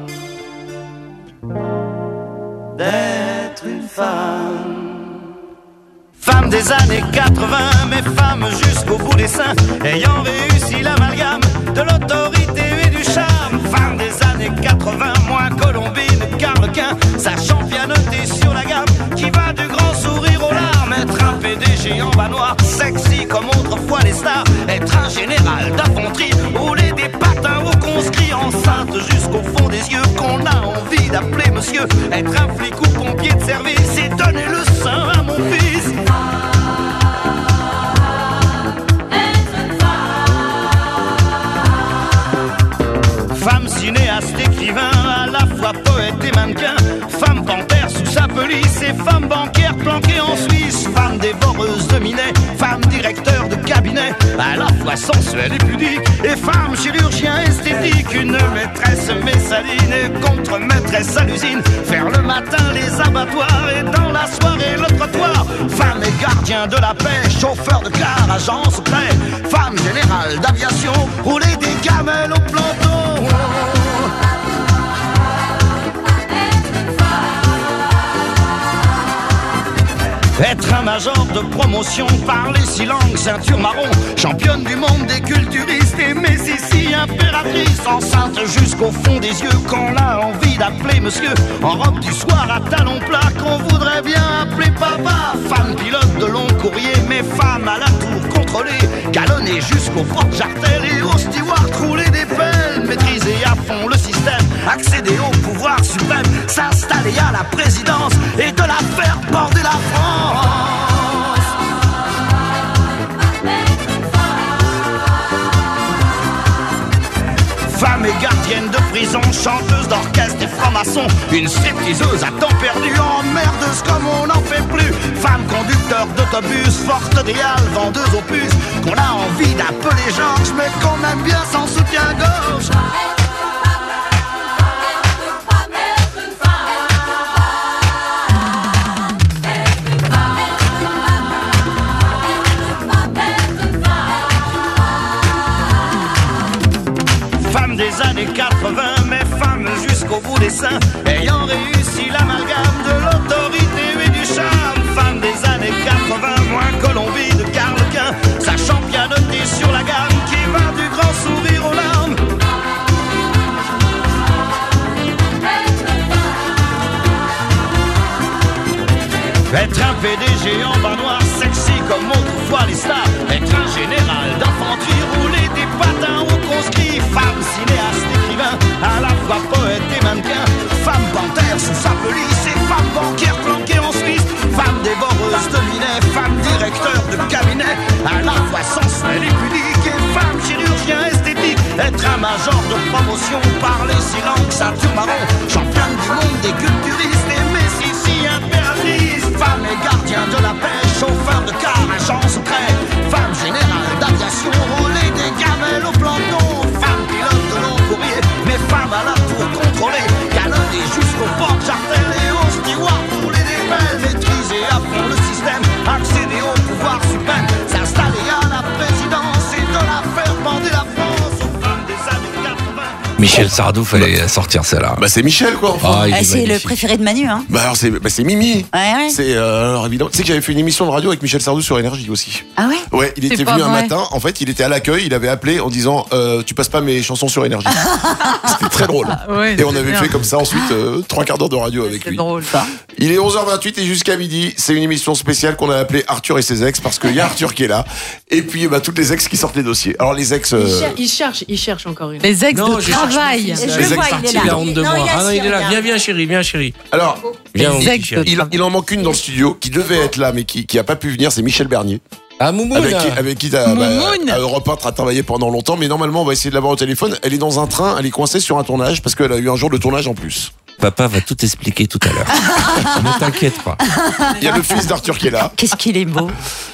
d'être une femme. Femme des années quatre-vingts, mais femme jusqu'au bout des seins, ayant réussi l'amalgame de l'autorité et du charme. Femme des années quatre-vingts, moins Colombine, Carlequin, sachant pianoter sur la gamme, qui va du grand sourire aux larmes. Être un P D G en bas noir, sexy comme autrefois les stars. Être un général d'infanterie, rouler des patins aux conscrits. Enceinte jusqu'au fond des yeux, qu'on a envie d'appeler monsieur. Être un flic ou pompier de service, et donner le sein à mon fils. Femme cinéaste, écrivain, à la fois poète et mannequin. Femme panthère sous sa pelisse et femme bancaire planquée en Suisse. Femme dévoreuse de minet, femme directeur de cabinet, à la fois sensuelle et pudique. Et femme chirurgien esthétique, une maîtresse messaline et contre-maîtresse à l'usine. Faire le matin les abattoirs et dans la soirée le trottoir. Femme et gardien de la paix, chauffeur de car, agent secret. Femme générale d'aviation, rouler des gamelles au planton. Être un major de promotion, parler six langues, ceinture marron, championne du monde des culturistes et Messissi impératrice, enceinte jusqu'au fond des yeux, qu'on a envie d'appeler monsieur, en robe du soir à talons plats, qu'on voudrait bien appeler papa. Femme pilote de long courrier, mais femme à la tour contrôlée, galonnée jusqu'au porte-jartel et au steward rouler des pelles, maîtriser à fond le système, accéder au pouvoir suprême, s'installer à la présidence et de la faire border la France. Femme et gardienne de prison, chanteuse d'orchestre et franc-maçon, une stripteaseuse à temps perdu, emmerdeuse comme on n'en fait plus. Femme conducteur d'autobus, forte des halles, vendeuse aux puces, qu'on a envie d'appeler Georges, mais qu'on aime bien sans soutien-gorge. Des années quatre-vingts, mais femme jusqu'au bout des seins, ayant réussi l'amalgame de l'autorité et du charme. Femme des années quatre-vingts, moins Colombie de Carlequin, sachant pianoter sur la gamme, qui va du grand sourire aux larmes. Être un P D G en bas noir, sexy comme autrefois les stars. Être un général d'infanterie, rouler des patins aux conscrits. Femme cinéaste, écrivain, à la fois poète et mannequin. Femme panthère sous sa pelisse et femme bancaire planquée en Suisse. Femme dévoreuse de minet, femme directeur de cabinet, à la fois sensuelle et pudique. Et femme chirurgien esthétique. Être un major de promotion, parler six langues, ceinture marron, championne du monde des culturistes et Messissi impératrice. Femme et gardien de la paix, chauffeur de car, agent secret. Femme générale d'aviation, rouler des gamelles au planton. Femme pilote de long courrier, mais femme à la tour contrôlée, galonnée jusqu'au porte-jartel et au steward, rouler des pelles, maîtriser à fond le système, accéder au pouvoir suprême, s'installer à la présidence et de la faire bander la France aux femmes des années quatre-vingts.
Michel Sardou, fallait la sortir celle-là.
Bah c'est Michel quoi. Enfin.
Ah, il
Ah,
est
c'est le
magnifique.
préféré de Manu, hein.
Bah alors c'est bah c'est Mimi.
Ouais, ouais.
C'est euh, alors évidemment, tu sais que j'avais fait une émission de radio avec Michel Sardou sur Énergie aussi.
Ah ouais.
Ouais, il
C'est
était
pas
venu un
vrai.
matin. En fait, il était à l'accueil. Il avait appelé en disant euh, tu passes pas mes chansons sur Énergie. C'était très drôle.
Ouais,
et on
c'est
avait
bien.
fait comme ça ensuite euh, trois quarts d'heure de radio avec
C'est
lui.
drôle ça.
Il est onze heures vingt-huit et jusqu'à midi, c'est une émission spéciale qu'on a appelée Arthur et ses ex parce qu'il y a Arthur qui est là et puis bah, toutes les ex qui sortent les dossiers. Alors les ex. euh,
Il, cher- il cherche, il cherche encore une.
Les ex
Non,
de
je
travail.
Je
Les
le vois,
ex
il est
Il
là.
a honte de
Non,
moi.
il
Ah non, il est là.
assure,
Viens, viens, chérie, viens, chérie.
Alors,
Viens, mon
Les
petit
ex
chéri.
de-
il, il en manque une dans le studio qui devait être là mais qui qui a pas pu venir, c'est Michel Bernier.
Ah, Moumoune.
Avec qui, avec qui t'as, bah,
Moumoune.
à Europe un, t'as travaillé pendant longtemps, mais normalement on va essayer de l'avoir au téléphone. Elle est dans un train, elle est coincée sur un tournage parce qu'elle a eu un jour de tournage en plus.
Papa va tout expliquer tout à l'heure. Ne t'inquiète pas.
Il y a le fils d'Arthur qui est là.
Qu'est-ce qu'il est beau.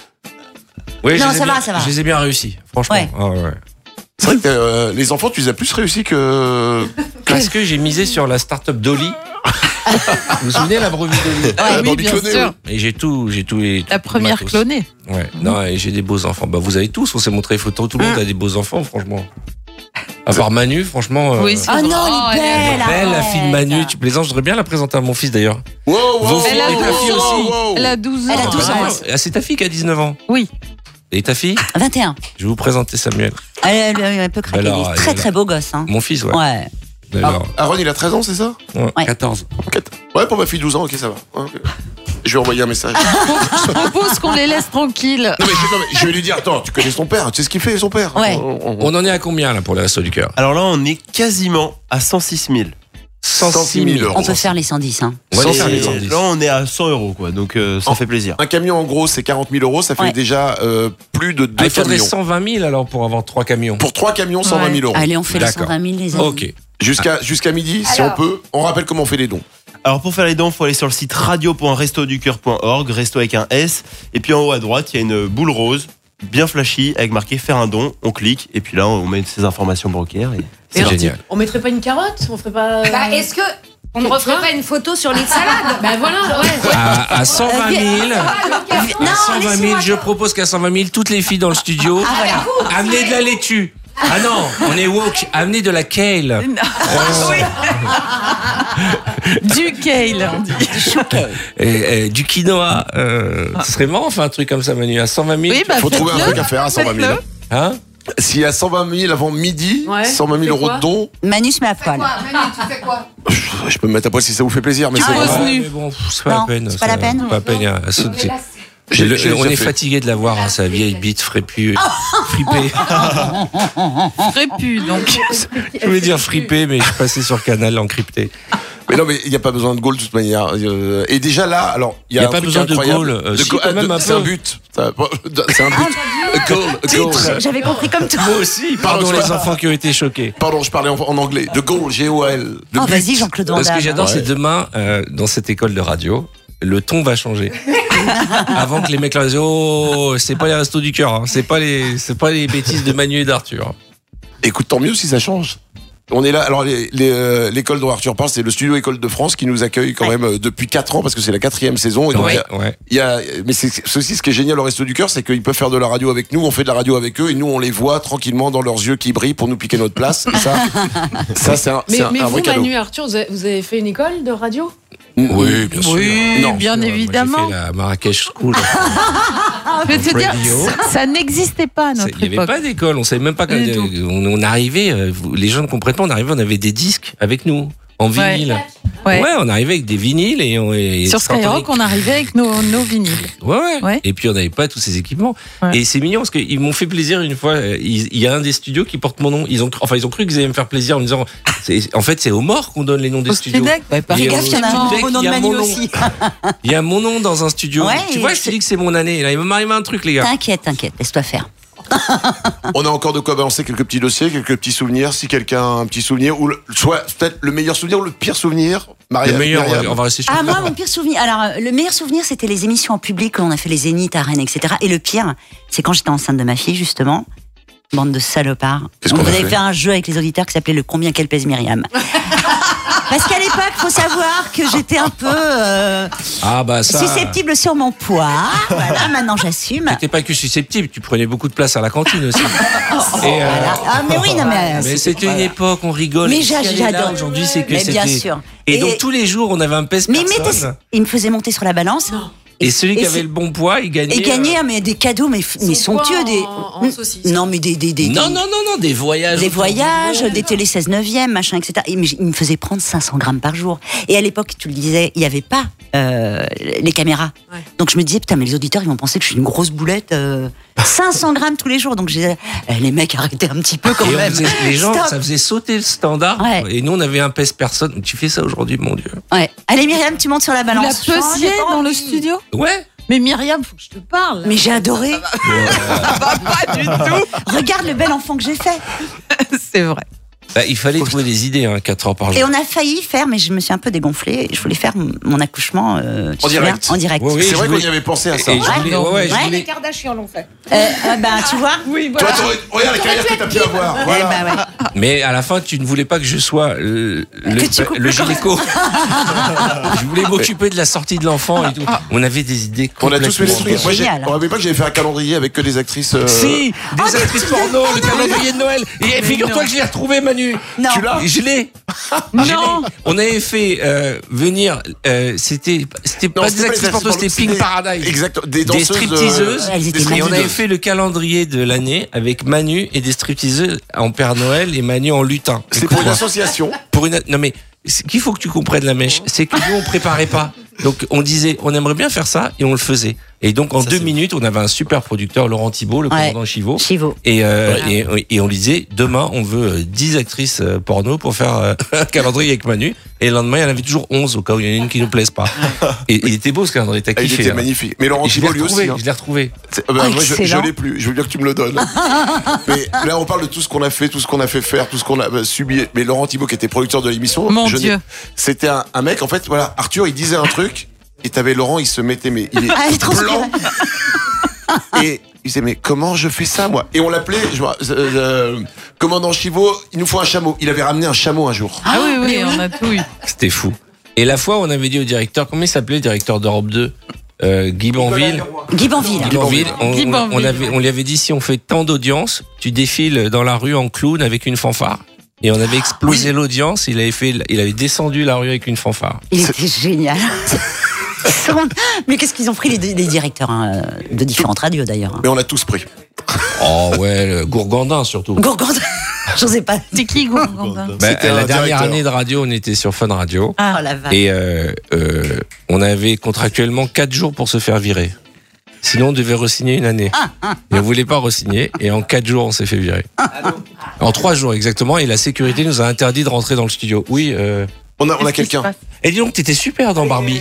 Oui,
Non,
je les ai
ça va,
bien-
ça va.
Je les ai bien réussis, franchement.
Ouais.
Ah, ouais.
C'est vrai que euh, les enfants, tu les as plus réussi que.
Parce que j'ai misé sur la start-up Dolly. Vous vous souvenez la brebis Dolly
Ah oui,
Barbie
bien
clonée,
sûr.
Et j'ai tout, j'ai tout. les-
La
tout le
première
matos.
clonée.
Ouais. Non, et j'ai des beaux enfants. Bah, vous avez tous. On s'est montré les photos. Tout le monde a des beaux enfants, franchement. À part Manu, franchement.
Oui,
euh,
c'est
Ah
vrai.
non,
Oh,
elle est belle.
belle, la
arrête.
fille de Manu. Tu plaisantes, je voudrais bien la présenter à mon fils d'ailleurs.
Wow, wow,
Vos
wow,
filles
Elle a
et ta
douze
fille
ans.
aussi.
Elle a douze ans.
Elle a douze ans.
Ah, ah, c'est ta fille qui a dix-neuf ans.
Oui.
Et ta fille?
vingt et un.
Je vais vous présenter Samuel.
Elle, elle, elle peut craquer.
Alors,
il est
elle
très
est
très beau gosse. Hein.
Mon fils, ouais.
Ouais.
Alors,
Ah, Aaron, il a treize ans, c'est ça?
ouais,
Ouais.
quatorze.
Ouais, pour ma fille, douze ans, ok, ça va. Ouais, ok. Je vais envoyer un message.
Je propose qu'on les laisse tranquilles.
Non, mais je, non, mais je vais lui dire, attends, tu connais son père, tu sais ce qu'il fait, son père?
Ouais.
On- on-
On en est à combien là pour les Restos du Cœur?
Alors là, on est quasiment à cent six mille.
cent six mille euros.
On peut faire les cent dix. Hein.
On va
Sans
les faire
faire
les
les
cent dix.
Là, on est à cent euros, quoi. Donc, euh, ça
Oh.
fait plaisir.
Un camion, en gros, c'est quarante mille euros, ça fait
Ouais.
déjà euh, plus de
Ah,
deux
il faudrait
camions.
cent vingt mille alors pour avoir trois camions.
Pour trois camions, cent vingt mille euros.
Allez, on fait les
D'accord.
cent vingt mille, les amis.
Ok.
Jusqu'à jusqu'à midi, si on peut. On rappelle comment on fait les dons.
Alors, pour faire les dons, il faut aller sur le site radio point resto du cœur point org, resto avec un S. Et puis, en haut à droite, il y a une boule rose, bien flashy, avec marqué faire un don. On clique, et puis là, on met ses informations bancaires. Et
C'est
parti.
génial.
On mettrait pas une carotte? On ferait pas.
Bah, est-ce que on ne referait pas une photo sur lit de salade?
Bah voilà, ouais.
À, à cent vingt mille,
Non,
à cent vingt mille, je propose qu'à cent vingt mille, toutes les filles dans le studio,
Ah, voilà.
amenez de la laitue. Ah non, on est woke, amenez de la kale.
Du kale, on dit.
Et, et du quinoa. Euh, ce serait marrant, enfin un truc comme ça, Manu. À cent vingt mille.
Oui, bah,
Faut trouver un
faites-le.
truc à faire à cent vingt mille.
Faites-le.
Hein?
S'il y a cent vingt mille avant midi,
Ouais.
cent vingt mille
C'est
euros
quoi
de dons,
Manu se met à poil.
je peux me mettre à poil si ça vous fait plaisir, mais
Tu
c'est
poses
vrai.
nu.
mais bon, c'est pas
Non,
la peine.
c'est pas la
ça-
peine.
Pas la peine. il y a- ça- c'est-
J'ai-
le-
j'ai
on
déjà
est
fait.
fatigué de la voir, hein, sa vieille bite fripée. fripée.
Frépu, donc.
Je voulais dire fripée, mais je suis passé sur Canal encrypté.
Mais non, mais il n'y a pas besoin de goal de toute manière. Euh, Et déjà là, alors, il y a,
Il y a
un
pas
truc
besoin de
incroyable.
goal. Euh,
De
si,
goal-
quand
ah,
même
de-
un
C'est
peu.
un but. Ça- C'est un but. A goal, a goal.
J'avais compris comme toi.
Moi aussi, pardon les enfants qui ont été choqués.
Pardon, je parlais en, en anglais. De goal, G O A L. De
Oh,
but.
vas-y, Jean-Claude Van
Ce que
Damme.
j'adore,
Ouais.
c'est demain, euh, dans cette école de radio, le ton va changer. Avant que les mecs leur disent, oh, c'est pas les restos du cœur, hein. c'est pas les, c'est pas les bêtises de Manu et d'Arthur.
Écoute, tant mieux si ça change. On est là. Alors, les- les, euh, l'école dont Arthur parle, c'est le studio École de France qui nous accueille quand même euh, depuis quatre ans parce que c'est la quatrième saison. Et donc, il y
Ouais,
a-
ouais.
il y a, mais c'est ceci, ce qui est génial au Resto du Cœur, c'est qu'ils peuvent faire de la radio avec nous. On fait de la radio avec eux et nous, on les voit tranquillement dans leurs yeux qui brillent pour nous piquer notre place. Et ça, ça c'est un,
Mais,
c'est un,
mais
un
vous,
vrai cadeau.
Manu et Arthur, vous avez, vous avez fait une école de radio?
Oui, bien sûr.
Oui,
Non,
bien
Moi,
évidemment.
J'ai fait la Marrakech School.
Je vais te dire,
Radio.
ça, ça n'existait pas à
C'est-
notre
Il n'y avait
époque.
pas d'école, on savait même pas quand
Pas du tout.
on, on arrivait, euh, vous- les gens ne comprennent pas, on arrivait, on avait des disques avec nous, en
Ouais.
vinyle.
Ouais.
Ouais, on arrivait avec des vinyles et on et
Sur
ça entendait-
Skyrock, on arrivait avec nos, nos vinyles.
Ouais, ouais,
Ouais.
Et puis on n'avait pas tous ces équipements.
Ouais.
Et c'est mignon parce qu'ils m'ont fait plaisir une fois. euh, Il il y a un des studios qui porte mon nom. Ils ont, cru- enfin, ils ont cru qu'ils allaient me faire plaisir en me disant, c'est- en fait, c'est aux morts qu'on donne les noms des
Au
studios.
Speedec, ouais, pas-
Et
Fais
au
gaffe, il y en a un
Speedec,
au nom
il y
de
a
Manu
mon nom.
aussi.
Il y a mon nom dans un studio.
Ouais,
tu
et
vois, je te
c'est-
dis que c'est mon année. Là, il va m'arriver un truc, les gars.
T'inquiète, t'inquiète, laisse-toi faire.
On a encore de quoi balancer quelques petits dossiers, quelques petits souvenirs. Si quelqu'un a un petit souvenir, ou le- soit peut-être le meilleur souvenir ou le pire souvenir. Maria,
Le meilleur,
Myriam.
on va rester sur
Ah,
le
moi,
meilleur.
mon pire souvenir. Alors, euh, le meilleur souvenir, c'était les émissions en public. On a fait les Zéniths à Rennes, et cetera. Et le pire, c'est quand j'étais enceinte de ma fille, justement. Bande de salopards.
Qu'est-ce
On
qu'on a
avait
fait
fait un jeu avec les auditeurs qui s'appelait le Combien qu'elle pèse Myriam. Parce qu'à l'époque, faut savoir que j'étais un peu euh,
Ah, bah ça.
susceptible sur mon poids. Voilà, maintenant j'assume.
T'étais pas que susceptible, tu prenais beaucoup de place à la cantine aussi. Et, euh,
Ah, mais oui, non, mais.
mais c'était une époque, on rigole.
Mais
Et ce
j'a-
qu'il y avait là
j'adore.
Aujourd'hui, c'est que
Mais bien
c'était.
sûr.
Et,
Et-
donc tous les jours, on avait un pèse
Mais mettez,
personne.
il me faisait monter sur la balance.
Et celui qui
et
avait
c'est-
le bon poids, il gagnait.
Et gagner, mais des cadeaux, mais, mais
Son poids
somptueux. Des...
en- en saucisse.
Non, mais des. des, des
Non,
des-
non, non, non, des voyages.
Des
autour du
voyages,
monde.
des télé seize neuvième, machin, et cetera. Et mais il me faisait prendre cinq cents grammes par jour. Et à l'époque, tu le disais, il n'y avait pas euh, les caméras.
Ouais.
Donc je me disais, putain, mais les auditeurs, ils vont penser que je suis une grosse boulette. euh, cinq cents grammes tous les jours. Donc je disais, eh, les mecs, arrêtez un petit peu quand
Et on
même.
faisait- les gens,
Stop.
ça faisait sauter le standard.
Ouais.
Et nous, on avait un pèse personne. Tu fais ça aujourd'hui, mon Dieu.
Ouais. Allez, Myriam, tu montes sur la
Vous la
balance.
pesiez
Oh, j'ai pas
dans le
envie.
studio
Ouais.
Mais Myriam, faut que je te parle.
Mais j'ai adoré.
Ça va pas du tout.
Regarde le bel enfant que j'ai fait.
C'est vrai.
Bah, il fallait trouver des idées, hein, quatre heures par jour.
Et on a failli faire, mais je me suis un peu dégonflée. Je voulais faire mon accouchement euh, tu
En
te souviens
direct.
En direct.
Oui, oui, c'est
Je
vrai
voulais-
qu'on y avait pensé à ça.
Et je voulais- ouais, ouais, je
Ouais.
voulais-
Les Kardashians l'ont fait.
Euh, euh, bah, tu vois
Oui,
Toi, t'aurais- regarde la carrière que t'as pu avoir.
Ouais,
Voilà.
bah, ouais.
Mais à la fin, tu ne voulais pas que je sois euh, le,
Que tu coupes
le
le
gynéco. Je voulais m'occuper de la sortie de l'enfant et tout. On avait des idées
On a tous fait des
complètement-
trucs. Moi, j'ai-
génial.
on rappelle pas que j'avais fait un calendrier avec que des actrices. euh,
Si, des actrices porno, le calendrier de Noël. Et figure-toi que je l'ai retrouvé, Manu.
Non.
Tu l'as
Je l'ai. Je l'ai. On avait fait euh, venir. euh, c'était c'était
Non,
pas
c'était
des
pas
actrices
les
porno,
actrices
c'était
porno,
Pink
c'était-
Paradise.
Exact, des
Des
danseuses,
stripteaseuses.
euh,
Elles étaient
Et on avait
magnifiques.
fait le calendrier de l'année avec Manu et des stripteaseuses en Père Noël et Manu en lutin.
C'est pour une
Écoute-moi.
association.
Pour une, non mais ce qu'il faut que tu comprennes la mèche, c'est que nous on préparait pas. Donc on disait on aimerait bien faire ça et on le faisait. Et donc en
Ça,
deux
c'est-
minutes on avait un super producteur Laurent Thibault, le
Ouais.
commandant Chivot.
Chivot.
Et, euh, et, et on lui disait demain on veut euh, dix actrices euh, porno pour faire euh, un calendrier avec Manu. Et le lendemain il y en avait toujours onze au cas où il y en a une qui nous plaise pas. Et il était beau ce calendrier, t'as
Ah, il
kiffé.
était
hein.
magnifique. Mais Laurent
Et je l'ai
Thibault lui aussi.
retrouvé,
hein.
je l'ai retrouvé.
C'est- euh, bah,
Oh,
moi, je, je
excellent.
l'ai plus. Je veux bien que tu me le donnes. Mais là, on parle de tout ce qu'on a fait, tout ce qu'on a fait faire, tout ce qu'on a euh, subi. Mais Laurent Thibault, qui était producteur de l'émission,
Mon
je n'ai-
Dieu.
c'était un, un mec. En fait, voilà, Arthur, il disait un truc, et t'avais Laurent, il se mettait, mais il est
Ah, il transpirait.
blanc. Et il disait, mais comment je fais ça, moi? Et on l'appelait, je vois, euh, euh, commandant Chivot, il nous faut un chameau. Il avait ramené un chameau un jour.
Ah oui, oui, on a tout eu.
C'était fou. Et la fois, on avait dit au directeur, comment il s'appelait le directeur d'Europe deux euh, Guy Banville.
Guy Banville.
Guy Banville. On,
Guy
on-
Banville.
on avait, on lui avait dit si on fait tant d'audience, tu défiles dans la rue en clown avec une fanfare. Et on avait explosé l'audience. Il avait fait, il avait descendu la rue avec une fanfare.
Il était génial. Mais qu'est-ce qu'ils ont pris les, les directeurs hein, de différentes radios d'ailleurs. hein.
Mais on a tous pris.
Oh ouais, le Gourgandin surtout.
Gourgandin, j'osais pas.
C'est qui, Gourgandin
Bah,
C'était
la
un
dernière
directeur.
année de radio, on était sur Fun Radio.
Oh la vache.
Et euh, euh, on avait contractuellement quatre jours pour se faire virer. Sinon, on devait re-signer une année. Et on voulait pas re-signer. Et en quatre jours, on s'est fait virer. En trois jours, exactement. Et la sécurité nous a interdit de rentrer dans le studio. Oui. Euh...
On a, on a quelqu'un.
Et dis donc, t'étais super dans Barbie.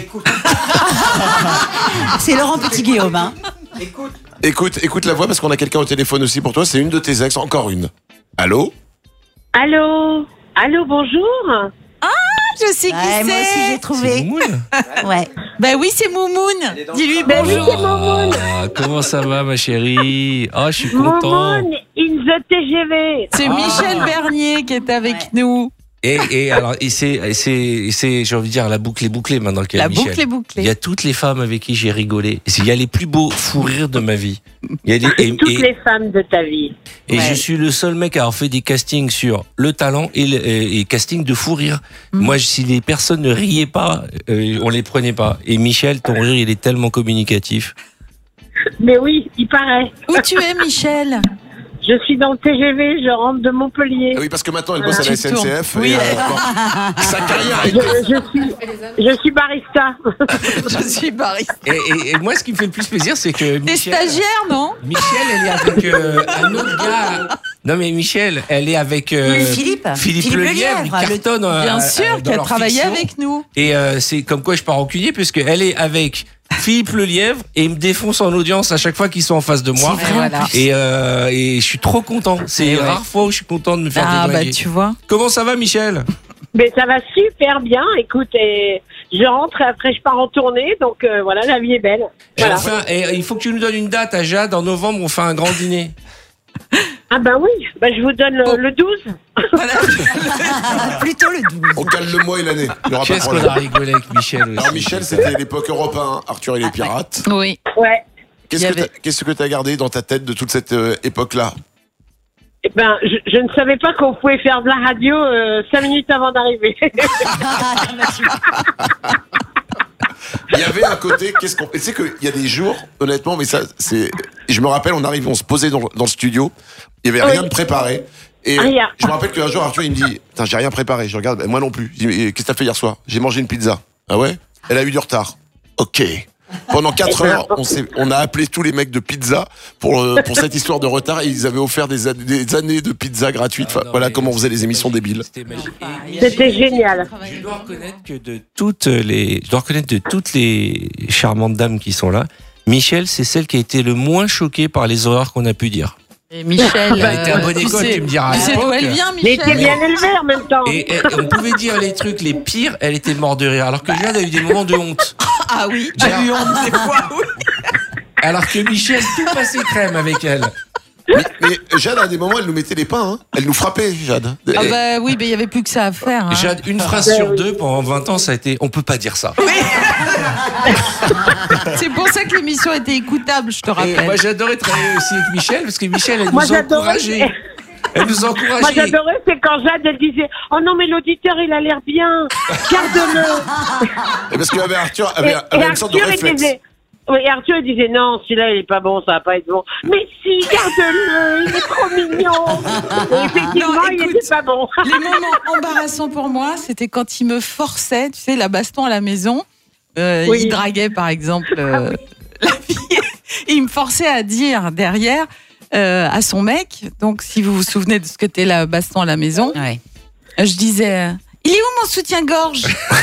C'est Laurent Petit-Guillaume. Hein.
Écoute, écoute la voix parce qu'on a quelqu'un au téléphone aussi pour toi. C'est une de tes ex, encore une. Allô?
Allô Allô, bonjour.
Je sais qui
Ouais, moi aussi
c'est.
j'ai trouvé.
Moule.
Ouais.
Ben oui, c'est Moumoun. Dis-lui
Ben oui,
bonjour.
c'est Momoun.
Ah, comment ça va, ma chérie? Oh, je suis content.
Momoun in the T G V.
C'est Michel Bernier qui est avec
Ouais.
nous.
Et, et alors, et c'est, et c'est, et c'est, j'ai envie de dire, la boucle est bouclée maintenant qu'il y a
La
Michel.
boucle est
Il y
bouclée.
a toutes les femmes avec qui j'ai rigolé. Il y a les plus beaux fous rires de ma vie. Il y a des, et,
Toutes
et-
les femmes de ta vie.
et
Ouais.
je suis le seul mec à avoir fait des castings sur le talent et, le, et, et casting de fou rire. Moi, si les personnes ne riaient pas, euh, on les prenait pas. Et Michel, ton rire, il est tellement communicatif.
Mais oui, il paraît.
Où tu es, Michel?
Je suis dans le T G V, je rentre de Montpellier.
Ah oui, parce que maintenant, elle bosse à la
Tu
S N C F.
tournes.
et,
Oui.
euh, bon, sa carrière a
Je,
été.
je suis, je suis barista.
Je suis bariste.
Et, et- et moi, ce qui me fait le plus plaisir, c'est que
T'es
Michel,
stagiaire, non?
Michel, elle est avec euh, un autre gars. Non, mais Michel, elle est avec euh,
Philippe.
Philippe,
Philippe
Lelièvre.
Lelièvre,
Il
le-
cartonne. euh,
Bien
euh,
sûr,
dans
qu'elle
leur
travaillait
fiction.
avec nous.
Et euh, c'est comme quoi je pars en cunier, puisqu'elle est avec Philippe Lelièvre et il me défonce en audience à chaque fois qu'ils sont en face de moi.
C'est vrai, en plus.
Et, euh, et je suis trop content. C'est
Et
une
ouais.
rare fois où je suis content de me faire
Ah bah
déglinguer.
tu vois.
Comment ça va, Michel?
Mais ça va super bien. Écoute, et je rentre et après je pars en tournée. Donc euh, voilà, la vie est belle.
Et
Voilà.
enfin, et il faut que tu nous donnes une date à Jade. En novembre, on fait un grand dîner.
Ah ben oui, ben, je vous donne le, le douze.
Plutôt le douze.
On cale le mois et l'année. Il y aura pas de
Qu'est-ce qu'on
problème.
a rigolé avec Michel aussi.
Alors, Michel, c'était l'époque Europe un, Arthur et les pirates.
Oui.
Ouais.
Qu'est-ce
Il y
que
avait-
t'as- qu'est-ce que tu as gardé dans ta tête de toute cette euh, époque-là?
Eh ben, je, je ne savais pas qu'on pouvait faire de la radio euh, cinq minutes avant d'arriver.
Il y avait un côté, qu'est-ce qu'on. Tu sais qu'il y a des jours, honnêtement, mais ça, c'est. Je me rappelle, on arrive, on se posait dans, dans le studio, il y avait rien
Oui.
de préparé. Et
Rien.
je me rappelle qu'un jour, Arthur, il me dit, putain, j'ai rien préparé. Je regarde, ben, moi non plus. Je dis, mais qu'est-ce que t'as fait hier soir? J'ai mangé une pizza. Ah ouais? Elle a eu du retard. Ok. Pendant quatre
Eh ben,
heures, on, s'est- on a appelé tous les mecs de pizza pour, euh, pour cette histoire de retard et ils avaient offert des, an- des années de pizza gratuites. Enfin, voilà comment on faisait les émissions débiles.
C'était magique. Et
C'était génial.
je dois reconnaître que de toutes les, je dois reconnaître de toutes les charmantes dames qui sont là, Michel, c'est celle qui a été le moins choquée par les horreurs qu'on a pu dire.
Et Michel,
Elle était à bonne
tu
école,
sais-
tu me diras. à
Tu sais d'où
l'époque.
elle vient,
Mais
Michel
t'es bien élevé en même temps.
Et, et on pouvait dire les trucs les pires, elle était morte de rire. Alors que Jade a eu des moments de honte.
Ah oui, j'ai eu honte des fois, oui.
Alors que Michel, tout passait crème avec elle.
Mais, mais Jade, à des moments, elle nous mettait les pains. Hein. Elle nous frappait, Jade.
Ah bah oui, mais il y avait plus que ça à faire. hein.
Jade, une phrase sur deux pendant vingt ans, ça a été on peut pas dire ça.
C'est pour ça que l'émission était écoutable, je te
Et
rappelle.
moi, j'adorais travailler aussi avec Michel parce que Michel, elle
Moi,
nous
j'adorais.
encourageait. Elle nous
Moi
encourageait.
j'adorais, c'est quand Jade elle disait oh non mais l'auditeur il a l'air bien, garde-le.
Et parce qu'avait Arthur
Et,
avait,
et
avait une sorte de
Arthur il
réflexe.
disait oui, Arthur il disait non celui-là il est pas bon, ça va pas être bon. Mais si, garde-le, il est trop mignon. Et effectivement
Non,
il
écoute,
était pas bon.
Les moments embarrassants pour moi, c'était quand il me forçait, tu sais, la baston à la maison. Euh,
Oui.
Il draguait, par exemple, euh, la fille. Et il me forçait à dire derrière euh, à son mec, donc si vous vous souvenez de ce que t'es la baston à la maison,
Ouais.
je disais euh, il est où mon soutien-gorge?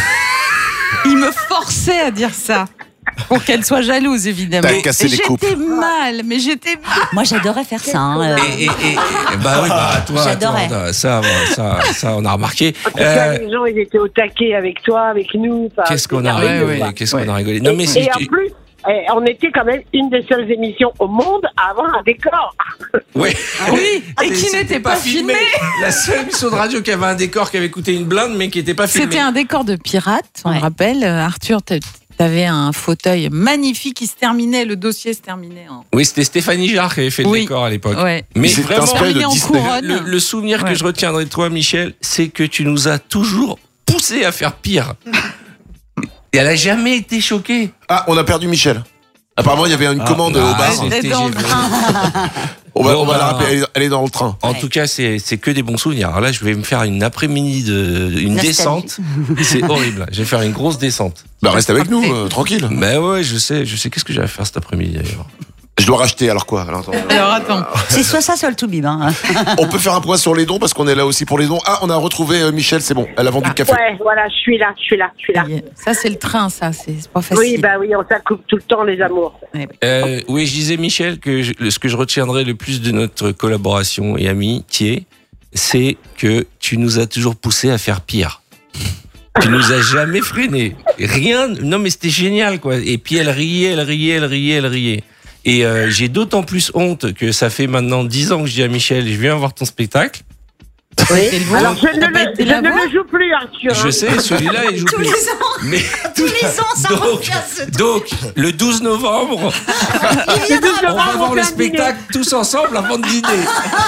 Il me forçait à dire ça. Pour qu'elle soit jalouse, évidemment.
T'as cassé
Et
les couples.
J'étais mal, mais j'étais mal.
Moi, j'adorais faire ça. hein, euh.
Et, et, et, et- bah oui, bah toi,
J'adorais.
toi, ça, ça, ça, on a remarqué.
En tout cas,
Euh,
les gens ils étaient au taquet avec toi, avec nous. Enfin,
Qu'est-ce qu'on
c'était
a
merveilleux,
rigolé,
quoi.
qu'est-ce qu'on a rigolé. Non mais si
Et en
tu-
plus, eh, on était quand même une des seules émissions au monde à avoir un décor.
ouais.
Oui, et qui
C'était
n'était pas filmé.
La seule émission de radio qui avait un décor qui avait coûté une blinde, mais qui n'était pas filmé.
C'était un décor de pirate, on
Ouais.
le rappelle. Euh, Arthur, t'a- t'avais un fauteuil magnifique qui se terminait, le dossier se terminait en...
Oui, c'était Stéphanie Jarre qui avait fait le
Oui.
décor à l'époque.
Ouais.
Mais
Il s'est
vraiment,
inspiré de
terminé en
Disney.
couronne.
le, le souvenir
Ouais.
que je retiendrai de toi, Michel, c'est que tu nous as toujours poussé à faire pire. Et elle a jamais été choquée.
Ah, on a perdu Michel. Apparemment, il y avait une commande
Ah,
au bar.
c'était
dans le
T G V.
On va,
Bon,
on va
bah,
la rappeler. Elle est- Elle est dans le train.
En tout cas, c'est c'est que des bons souvenirs. Alors là, je vais me faire une après-midi de une
Nostalgie.
descente. C'est horrible. Je vais faire une grosse descente.
Bah, reste avec nous, euh, tranquille.
Mais ouais, je sais, je sais. Qu'est-ce que j'ai à faire cet après-midi d'ailleurs.
Je dois racheter, alors quoi alors, attends.
Alors attends.
C'est soit ça, soit le toubib. Hein.
On peut faire un point sur les dons parce qu'on est là aussi pour les dons. Ah, on a retrouvé euh, Michel, c'est bon. Elle a vendu le café.
Ouais, voilà, je suis là, je suis là, je suis là.
Ça, c'est le train, ça, c'est c'est pas facile.
Oui, bah oui, on s'accoupe tout le temps les amours.
Euh, oui, je disais Michel que je- ce que je retiendrai le plus de notre collaboration et amitié, c'est que tu nous as toujours poussé à faire pire. Tu nous as jamais freiné. Rien. Non, mais c'était génial, quoi. Et puis elle riait, elle riait, elle riait, elle riait. Et euh, j'ai d'autant plus honte que ça fait maintenant dix ans que je dis à Michel, je viens voir ton spectacle.
Oui.
le
Alors je
T'as
ne,
pas
le,
été
je
la
ne
voir
le joue plus, Arthur.
Je
hein.
sais, celui-là, il joue
Tous
plus.
les ans,
Mais
tous les ans, ça
donc,
revient ce truc.
donc, le douze novembre,
Le douze
on va
novembre,
voir
on
le
fait un dîner.
spectacle tous ensemble avant de dîner.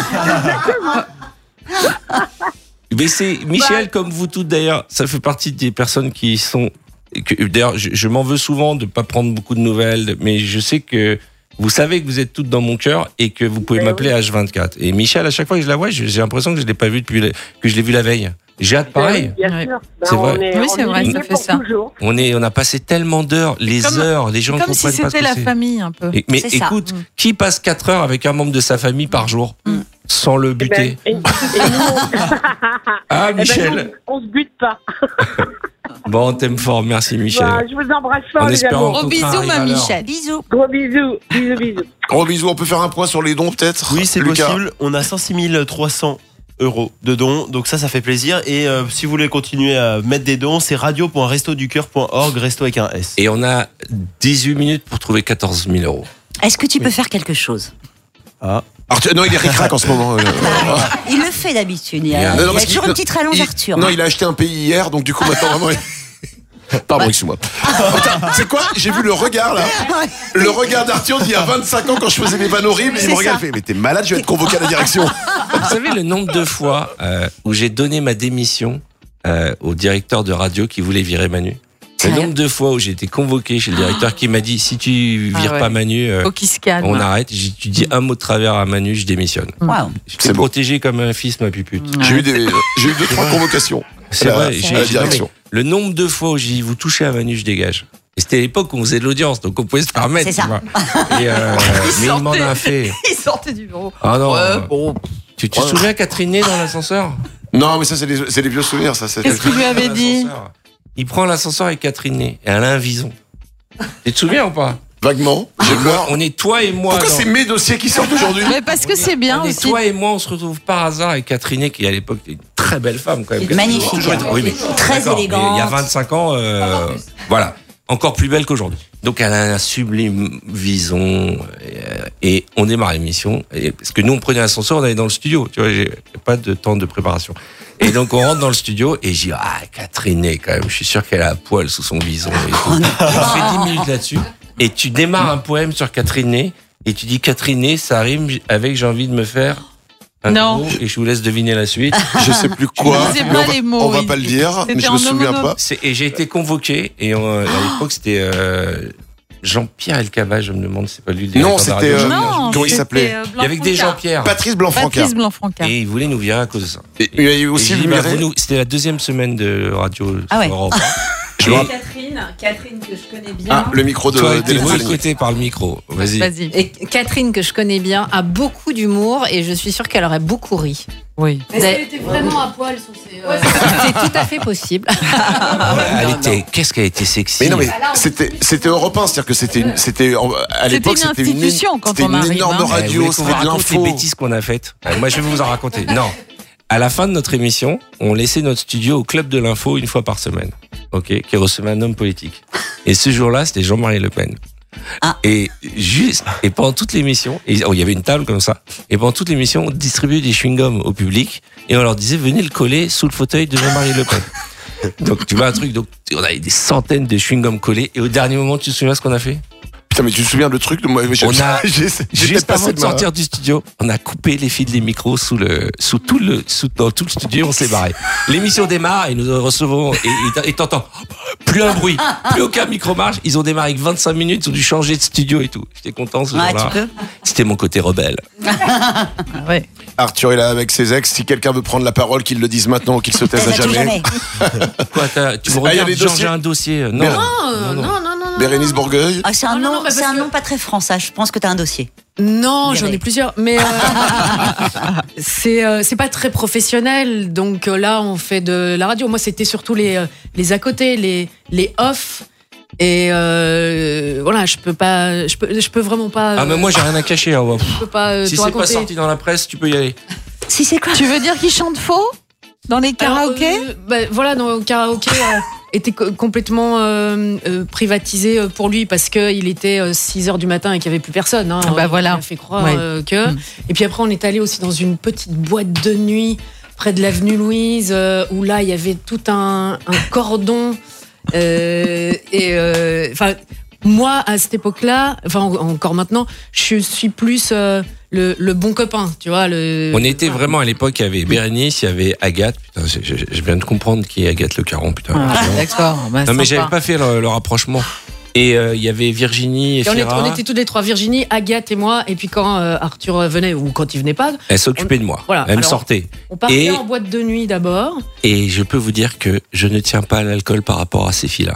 Mais c'est Michel, comme vous toutes d'ailleurs, ça fait partie des personnes qui sont. Que, d'ailleurs, je, je m'en veux souvent de pas prendre beaucoup de nouvelles, mais je sais que vous savez que vous êtes toutes dans mon cœur et que vous pouvez
Eh
m'appeler à H vingt-quatre. Et Michel, à chaque fois que je la vois, je- j'ai l'impression que je l'ai pas vu depuis la- que je l'ai vu la veille. J'ai hâte pareil.
Eh oui, bien
Ouais.
sûr. Ben,
C'est vrai.
on est,
Oui,
on
c'est
est
vrai,
liés
ça fait
pour
ça.
toujours.
On est, on a passé tellement d'heures, les
Comme-
heures, les gens
Comme si
comprennent pas ce
c'était
que
la
c'est.
famille, un peu.
Et- mais
C'est ça.
écoute, qui passe quatre heures avec un membre de sa famille par jour sans le
Eh ben,
buter
et- et nous, on-
Ah,
Eh ben,
Michel.
on, on se bute pas.
Bon, on t'aime fort, merci Michel.
Voilà, je vous embrasse fort,
En
les
espérant
amours.
qu'on
Gros bisous,
arrive
ma
à l'heure.
Michel.
Bisous.
Gros bisous, bisous, bisous.
Gros bisous, on peut faire un point sur les dons peut-être
Oui, c'est
Lucas.
possible. On a cent six mille trois cents euros de dons, donc ça, ça fait plaisir. Et euh, si vous voulez continuer à mettre des dons, c'est radio point resto du cœur point org, resto avec un S.
Et on a dix-huit minutes pour trouver quatorze mille euros.
Est-ce que tu peux faire quelque chose?
Ah.
Arthur, non, il est ric-rac en ce moment. euh.
Il le fait d'habitude. Il y
Non,
a,
non,
il y a
parce
toujours
qu'il-
une petite rallonge
il-
Arthur.
Non,
hein.
il a acheté un pays hier, donc du coup maintenant vraiment. il- Pardon, excuse-moi. Putain, c'est quoi? J'ai vu le regard là. Le regard d'Arthur d'il y a vingt-cinq ans quand je faisais des vannes horribles et il
C'est
me regarde
ça.
et fait mais t'es malade, je vais être convoqué à la direction.
Vous savez le nombre de fois euh, où j'ai donné ma démission euh, au directeur de radio qui voulait virer Manu? Le
Sérieux
nombre de fois où j'ai été convoqué chez le directeur qui m'a dit si tu vires
Ah ouais.
pas Manu, euh,
Faut qu'il se calme.
on arrête. J'ai- Tu dis un mot de travers à Manu, je démissionne.
Waouh.
J'étais
C'est beau.
protégé comme un fils, ma pupute.
J'ai eu des, j'ai eu deux trois convocations.
C'est
à la-
vrai, j'ai
à la
j'ai-
direction.
non, mais le nombre de fois où j'ai dit vous touchez à Manu, je dégage. Et c'était l'époque où on faisait de l'audience, donc on pouvait se permettre.
C'est
tu
ça.
vois. Et euh, mais il m'en a fait.
Il sortait du bureau.
Ah non.
Ouais,
euh,
bon.
Tu te souviens Catherine Ney dans l'ascenseur?
Non, mais ça c'est des, c'est des vieux souvenirs, ça. c'est-
Qu'est-ce qu'il lui avait dit?
Il prend l'ascenseur avec Catherine Ney et elle a un vison. Tu te souviens ou pas?
Vaguement. J'ai peur.
On est toi et moi.
Pourquoi
dans-
c'est mes dossiers qui sortent aujourd'hui?
Mais parce que c'est bien
On est
aussi.
toi et moi, on se retrouve par hasard avec Catherine, qui à l'époque était une très belle femme quand même.
Magnifique.
Toujours été- oui, mais
Très
d'accord, mais
élégante.
il y a vingt-cinq ans, euh, voilà, encore plus belle qu'aujourd'hui. Donc elle a un sublime vison euh, et on démarre l'émission. Et- Parce que nous on prenait l'ascenseur, on allait dans le studio. Tu vois, j'ai pas de temps de préparation. Et donc on rentre dans le studio et j'ai dit ah Catherine quand même, je suis sûr qu'elle a un poil sous son vison. Et tout. on fait dix minutes là-dessus. Et tu démarres un poème sur Catherine Ney et tu dis Catherine Ney, ça rime avec j'ai envie de me faire un
Non.
gros et je vous laisse deviner la suite.
Je sais plus quoi.
Je sais
mais
pas
on va,
les mots,
on va
il-
pas le dire,
c'était
mais je
en
me souviens
homonope.
pas.
C'est- Et j'ai été convoqué et on- à l'époque c'était euh, Jean-Pierre Elkabbach, je me demande si c'est pas lui le
Non,
directeur de
c'était.
la radio.
euh,
Non,
comment il
c'était,
s'appelait
euh,
Il y avait que des
Blanc-Francard.
Jean-Pierre.
Patrice Blanc-Francard.
Patrice Blanc-Francard.
Et il voulait nous virer à cause de ça.
Et il y a eu aussi
Et j'ai dit,
le
bah,
Mireille.
vous nous- c'était la deuxième semaine de radio
Ah ouais.
sur Europe.
Je me
Et
rappelle-
Catherine, Catherine que je connais bien.
Ah, le micro de
toi, t'es
d'Hélène Zolini.
boycotté par le micro. Vas-y.
Vas-y.
Et Catherine que je connais bien a beaucoup d'humour et je suis sûre qu'elle aurait beaucoup ri.
Oui.
Est-ce qu'elle était vraiment à poil sur ses... C'est tout à fait possible.
Elle était, qu'est-ce qu'elle était sexy.
Mais non, mais c'était, c'était Europe un, c'est-à-dire que c'était, une- c'était, en- à l'époque,
une
c'était une,
institution quand
c'était
on
une
arrive,
énorme
hein.
Eh, vous
radio,
voulez qu'on
c'était
vous
de
raconte les
l'info.
bêtises qu'on a faites. Euh, Moi, je vais vous en raconter. Non. À la fin de notre émission, on laissait notre studio au club de l'info une fois par semaine, ok, qui recevait un homme politique. Et ce jour-là, c'était Jean-Marie Le Pen.
Ah.
Et juste, et pendant toute l'émission, et- oh, il y avait une table comme ça, et pendant toute l'émission, on distribuait des chewing-gums au public, et on leur disait, venez le coller sous le fauteuil de Jean-Marie Le Pen. Donc, tu vois un truc, donc, on avait des centaines de chewing-gums collés, et au dernier moment, tu te souviens ce qu'on a fait?
Putain, mais tu te souviens de truc de moi? j'ai-
On a,
j'ai- j'ai
juste
passé
avant de
ma-
sortir du studio, on a coupé les fils des micros sous le, sous tout le, sous, dans tout le studio, on s'est barré. L'émission démarre et nous recevons, et, et, et t'entends, plus un bruit, plus aucun micro marche. Ils ont démarré avec vingt-cinq minutes, ils ont dû changer de studio et tout. J'étais content ce
Ouais,
jour-là.
tu peux.
C'était mon côté rebelle.
Ouais.
Arthur est là avec ses ex. Si quelqu'un veut prendre la parole, qu'il le dise maintenant ou qu'il se taise à
Taise à tout
jamais.
jamais.
Quoi, t'as- tu me
Ah, il y a
regardes,
les
genre,
dossiers.
j'ai un dossier. Non,
Bér-
Non, euh, non, non, non, non.
Bérénice Bourgueil.
Ah, c'est un
Ah, non,
nom,
non, mais
c'est
parce
un
que-
nom pas très français. Je pense que t'as un dossier.
Non, j'en ai
Mireille.
plusieurs, mais euh, c'est euh, c'est pas très professionnel. Donc euh, là, on fait de la radio. Moi, c'était surtout les euh, les à côté, les les off. Et euh, voilà, je peux pas, je peux, je peux vraiment pas.
Ah, mais moi, j'ai rien à cacher. hein.
je peux pas euh,
Si
te
c'est pas
raconter.
sorti dans la presse, tu peux y aller.
Si c'est quoi?
Tu veux dire qu'il chante faux dans les
Alors,
karaokés?
euh, bah, voilà, dans le karaoké euh, était co- complètement euh, euh, privatisé euh, pour lui parce que il était euh, six heures du matin et qu'il y avait plus personne. Hein.
Ah bah
On
voilà.
a fait croire
Ouais.
euh, que.
Mm.
Et puis après, on est allé aussi dans une petite boîte de nuit près de l'avenue Louise euh, où là, il y avait tout un, un cordon. euh, et euh, enfin. Moi, à cette époque-là, enfin en- encore maintenant, je suis plus euh, le, le bon copain, tu vois. Le...
On était vraiment à l'époque, il y avait Bérénice, il y avait Agathe. Putain, je, je- je viens de comprendre qui est Agathe Le Caron, putain.
Ah, d'accord. Bah,
non, mais
sympa.
j'avais pas fait le, le rapprochement. Et euh, il y avait Virginie et,
Et on, est-
Ferra.
on était toutes les trois, Virginie, Agathe et moi. Et puis quand euh, Arthur venait, ou quand il venait pas,
Elle s'occupait de moi.
Voilà,
Elle me
alors,
sortait.
on partait
Et,
en boîte de nuit d'abord.
et je peux vous dire que je ne tiens pas à l'alcool par rapport à ces filles-là.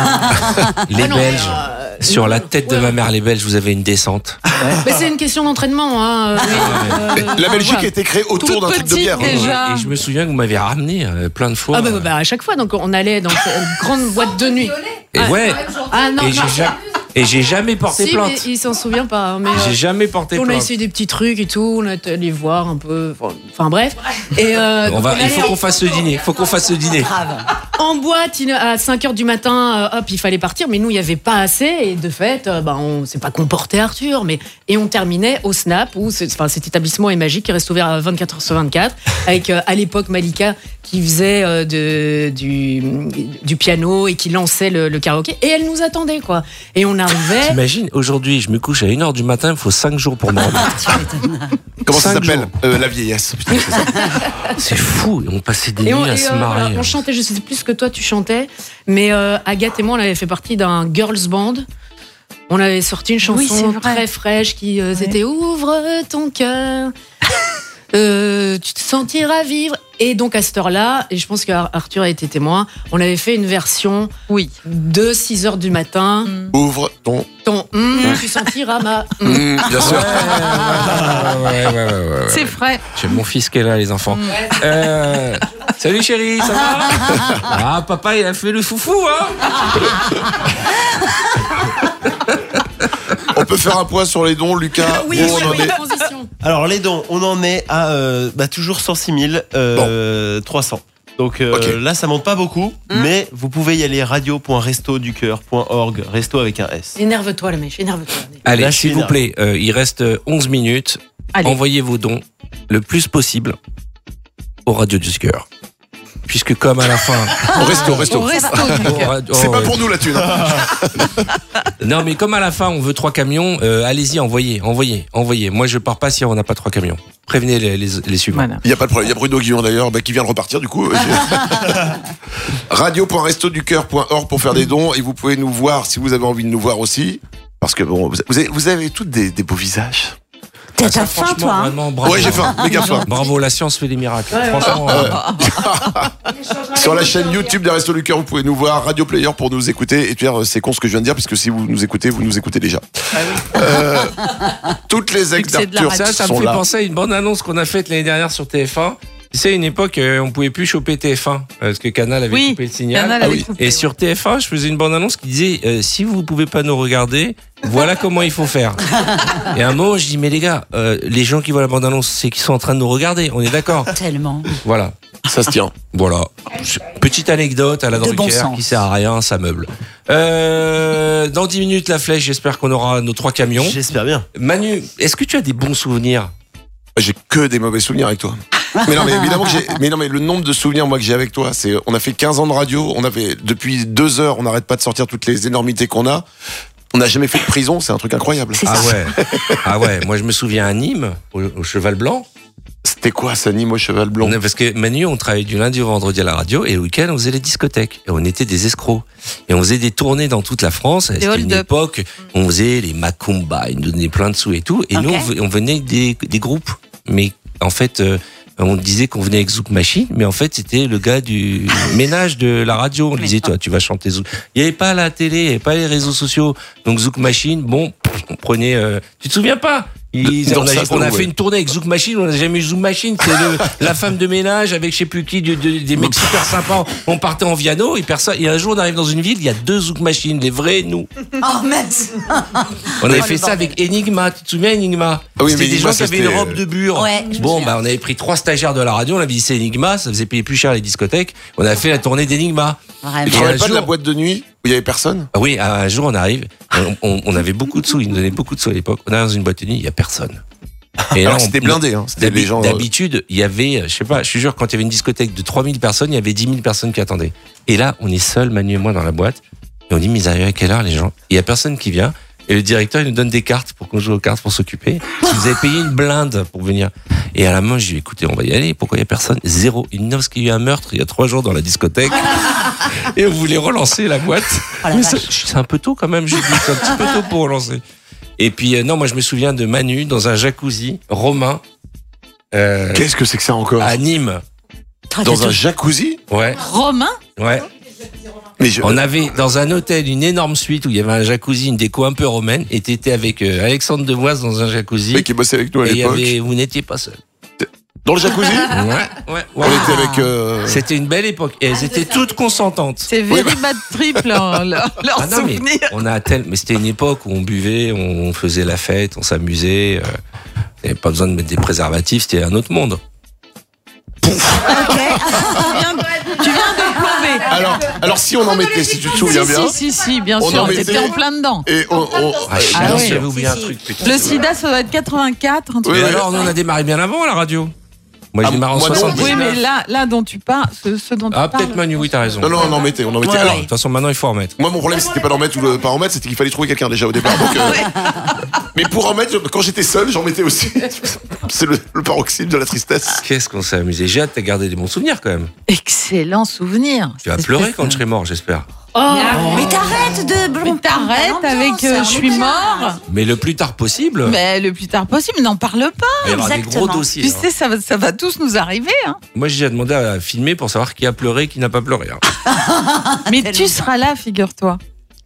Les
Ah non,
Belges,
euh,
sur
non,
la tête de
ouais.
ma mère, les Belges, vous avez une descente.
Mais c'est une question d'entraînement. Hein. euh, mais, euh,
La Belgique
voilà.
a été créée autour
Toute
d'un truc de
petite,
bière.
déjà.
Et je me souviens que vous m'avez ramené euh, plein de fois.
Ah bah, bah, bah, à chaque fois, donc on allait dans cette grande boîte de nuit.
Et ouais.
Ah non,
Et
non.
j'ai ja- et j'ai jamais porté
Si,
plainte.
mais il s'en souvient pas. hein, Mais, euh,
J'ai jamais porté
on a
plainte.
essayé des petits trucs et tout, on est allé voir un peu. Enfin, enfin, bref. Et, euh,
On
donc,
va,
on
il faut
allait
qu'on fasse le dîner. Il faut qu'on fasse le dîner.
Grave.
en boîte il- à cinq heures du matin, euh, hop, il fallait partir, mais nous, il n'y avait pas assez. Et de fait, euh, bah, on s'est pas comporté, Arthur. Mais, et on terminait au Snap, où c'est- enfin, cet établissement est magique, qui reste ouvert à vingt-quatre heures sur vingt-quatre, avec euh, à l'époque Malika qui faisait euh, de, du, du piano et qui lançait le, le karaoké. Et elle nous attendait, quoi. Et on arrivait.
T'imagines, aujourd'hui, je me couche à une heure du matin, il me faut cinq jours pour me remettre.
Comment ça
Cinq
s'appelle
jours.
Euh, La vieillesse. Putain, c'est ça.
C'est fou, on passait des
Et on,
nuits à
et,
se
euh,
marrer.
voilà, on chantait, je sais plus ce que toi tu chantais, mais euh, Agathe et moi, on avait fait partie d'un girls band. On avait sorti une
Oui,
chanson
c'est vrai.
très fraîche qui euh,
Ouais.
c'était Ouvre ton cœur, euh, tu te sentiras vivre. Et donc à cette heure-là, et je pense qu'Arthur a été témoin, on avait fait une version
Oui.
de six heures du matin.
Ouvre ton.
Ton hum, tu sentiras ma. hum.
Mmh, bien sûr.
Ouais, ouais, ouais, ouais, ouais, ouais.
C'est vrai.
J'ai mon fils qui est là, les enfants. Euh, salut chérie, ça va? Ah, papa, il a fait le foufou, hein?
peut faire un point sur les dons, Lucas.
Oui,
Où on en
oui,
est
transition.
Alors les dons, on en est à euh, bah, toujours cent six mille euh, trois cents. Donc euh,
Ok.
là, ça monte pas beaucoup, mais vous pouvez y aller radio point resto du cœur point org, resto avec un S.
Énerve-toi, le mec, énerve-toi.
Allez,
Là, je suis
s'il vous
énervé.
plaît, euh, il reste onze minutes.
Allez.
Envoyez vos dons le plus possible au Radio du Cœur. Puisque comme à la fin...
Au resto, au resto.
Au resto du
Au
cœur.
ra-
C'est
oh,
pas
ouais.
pour nous la thune. hein.
Non, mais comme à la fin, on veut trois camions, euh, allez-y, envoyez, envoyez, envoyez. Moi, je pars pas si on n'a pas trois camions. Prévenez les, les, les suivants.
Voilà.
Il y a pas de problème. Il y a Bruno Guillon d'ailleurs, bah, qui vient de repartir du coup. radio point resto du cœur point org pour faire des dons et vous pouvez nous voir si vous avez envie de nous voir aussi. Parce que bon, vous avez, vous avez toutes des, des beaux visages.
T'as
Ah, ça,
t'as faim,
franchement,
toi hein
vraiment, bravo.
Ouais, j'ai faim, méga faim.
Bravo, la science fait des miracles.
Ouais,
Franchement,
ouais.
euh,
Sur la chaîne YouTube des Restos du Cœur, vous pouvez nous voir, Radio Player pour nous écouter. Et puis, euh, c'est con ce que je viens de dire, puisque si vous nous écoutez, vous nous écoutez déjà. Euh, toutes les ex
C'est de la
d'Arthur
ça, ça me
sont
fait
là.
penser à une bande annonce qu'on a faite l'année dernière sur T F un. Tu sais, à une époque, euh, on pouvait plus choper T F un euh, parce que Canal avait
Oui,
coupé le signal.
Canal
Ah
avait
oui.
coupé,
Et
ouais.
sur T F un, je faisais une bande annonce qui disait euh, si vous pouvez pas nous regarder, voilà comment il faut faire. Et à un moment, je dis mais les gars, euh, les gens qui voient la bande annonce, c'est qu'ils sont en train de nous regarder. On est d'accord.
Tellement.
Voilà.
Ça se tient.
Voilà. Petite anecdote à la
De bon
Drucker
sens.
qui sert à rien, ça meuble. Euh, dans dix minutes, la flèche, j'espère qu'on aura nos trois camions.
J'espère bien.
Manu, est-ce que tu as des bons souvenirs?
J'ai que des mauvais souvenirs avec toi. Mais non, mais évidemment que j'ai. Mais non, mais le nombre de souvenirs moi que j'ai avec toi, c'est. On a fait quinze ans de radio. On avait depuis deux heures, on n'arrête pas de sortir toutes les énormités qu'on a. On n'a jamais fait de prison. C'est un truc incroyable.
C'est
Ah
ça.
ouais. Ah ouais. Moi, je me souviens à Nîmes, au, au Cheval Blanc.
C'était quoi ça, Nîmes au Cheval Blanc?
On a- parce que Manu, on travaillait du lundi au vendredi à la radio et le week-end, on faisait les discothèques. Et on était des escrocs. Et on faisait des tournées dans toute la France. C'était une
hold-up.
époque, on faisait les Macumba, ils nous donnaient plein de sous et tout. Et
Ok.
nous, on ve- on venait avec des, des groupes. Mais en fait, euh, on disait qu'on venait avec Zouk Machine, mais en fait, c'était le gars du ménage de la radio. On disait, toi, tu vas chanter Zouk. Il n'y avait pas la télé, il n'y avait pas les réseaux sociaux. Donc Zouk Machine, bon, on prenait... euh, tu te souviens pas? Ils-
Non,
on a,
ça, ça,
on a
ouais.
fait une tournée avec Zouk Machine, on n'a jamais eu Zouk Machine, c'est le- la femme de ménage avec je sais plus qui, de- de- des mecs super sympas. On partait en Viano et personne. Et un jour on arrive dans une ville, il y a deux Zouk Machines, les vrais, nous.
Oh, mince.
On avait
Oh,
fait
le
ça
bordel.
avec Enigma, tu te souviens Enigma?
Ah oui,
C'était
mais
des
Enigma,
gens qui
ça,
avaient une
c'était-
robe de bure.
Ouais, je me
Bon,
souviens.
bah on avait pris trois stagiaires de la radio, on avait dit c'est Enigma, ça faisait payer plus cher les discothèques. On a fait la tournée d'Enigma.
Vraiment.
Tu te
Et un
rappelles pas de
jour-
la boîte de nuit où il y avait personne?
Ah oui, un jour on arrive, on, on- on avait beaucoup de sous, ils nous donnaient beaucoup de sous à l'époque. On arrive dans une boîte de nuit, il y a personne. Et
Alors
on-
c'était blindé, hein. C'était
D'habi-
les gens. euh,
D'habitude, il y avait, je sais pas, je suis sûr, quand il y avait une discothèque de trois mille personnes, il y avait dix mille personnes qui attendaient. Et là, on est seuls, Manu et moi, dans la boîte. Et on dit, mais ils arrivent à quelle heure, les gens? Et il y a personne qui vient. Et le directeur, il nous donne des cartes pour qu'on joue aux cartes pour s'occuper. Ils avaient payé une blinde pour venir. Et à la main, je lui ai dit, écoutez, on va y aller. Pourquoi il y a personne? Zéro. Il me dit, non, parce qu'il y a eu un meurtre il y a trois jours dans la discothèque. Et on voulait relancer la boîte.
Oh la
Mais
vache.
c'est c'est un peu tôt quand même, je dis, c'est un petit peu tôt pour relancer. Et puis, euh, non, moi, je me souviens de Manu dans un jacuzzi romain. Euh,
Qu'est-ce que c'est que ça encore?
à Nîmes.
Dans un jacuzzi?
Ouais,
Romain
ouais.
Mais je-
On avait dans un hôtel une énorme suite où il y avait un jacuzzi, une déco un peu romaine, et t'étais avec euh, Alexandre Devoise dans un jacuzzi.
mec qui bossait avec nous à
Et il y
l'époque.
avait, vous n'étiez pas seul.
Dans le jacuzzi?
Ouais, ouais.
On était avec. euh,
C'était une belle époque. Et elles étaient toutes consentantes.
C'est very bad trip, leur, leur, leur
Ah non, mais
souvenir.
on a tel, mais c'était une époque où on buvait, on faisait la fête, on s'amusait. euh, Il n'y avait pas besoin de mettre des préservatifs, c'était un autre monde.
Tu viens, de- tu viens de plomber.
Alors, alors si on en mettait, si tu te souviens
si,
bien.
Si, si, si, bien
on
sûr,
en
t'étais
mettait-
en plein dedans.
Et on. on-
Ah, je
Ah
sais,
oui.
j'avais oublié un
Si, si.
truc. putain.
Le sida, ça doit être quatre-vingt-quatre. Un truc
Oui,
Mais
oui.
alors, nous, on a démarré bien avant à la radio. Moi, j'ai
Ah,
démarré en
moi non,
soixante-dix.
Oui, mais là, là dont tu parles, ce, ce dont tu
Ah,
parles.
peut-être Manu, oui, t'as raison.
Non, non, on en mettait, on en mettait.
Ouais,
Alors,
De toute façon, maintenant, il faut en mettre.
moi, mon problème, c'était pas d'en mettre ou de pas en mettre, c'était qu'il fallait trouver quelqu'un déjà au départ. Donc, euh, mais pour en mettre, quand j'étais seul, j'en mettais aussi. C'est le, le paroxysme de la tristesse.
Qu'est-ce qu'on s'est amusé. J'ai hâte de garder des bons souvenirs quand même.
Excellent souvenir.
Tu vas
Cette
pleurer
espèce
quand
de-
je serai mort, j'espère.
Oh,
Mais t'arrêtes de
Mais
blond.
t'arrêtes avec euh, je suis mort.
Mais le plus tard possible.
Mais le plus tard possible, n'en parle pas.
Il va y avoir des gros
Exactement.
dossiers.
Tu
hein.
sais, ça va, ça va tous nous arriver. Hein.
Moi, j'ai déjà demandé à filmer pour savoir qui a pleuré, qui n'a pas pleuré. hein.
Mais tu seras là, figure-toi.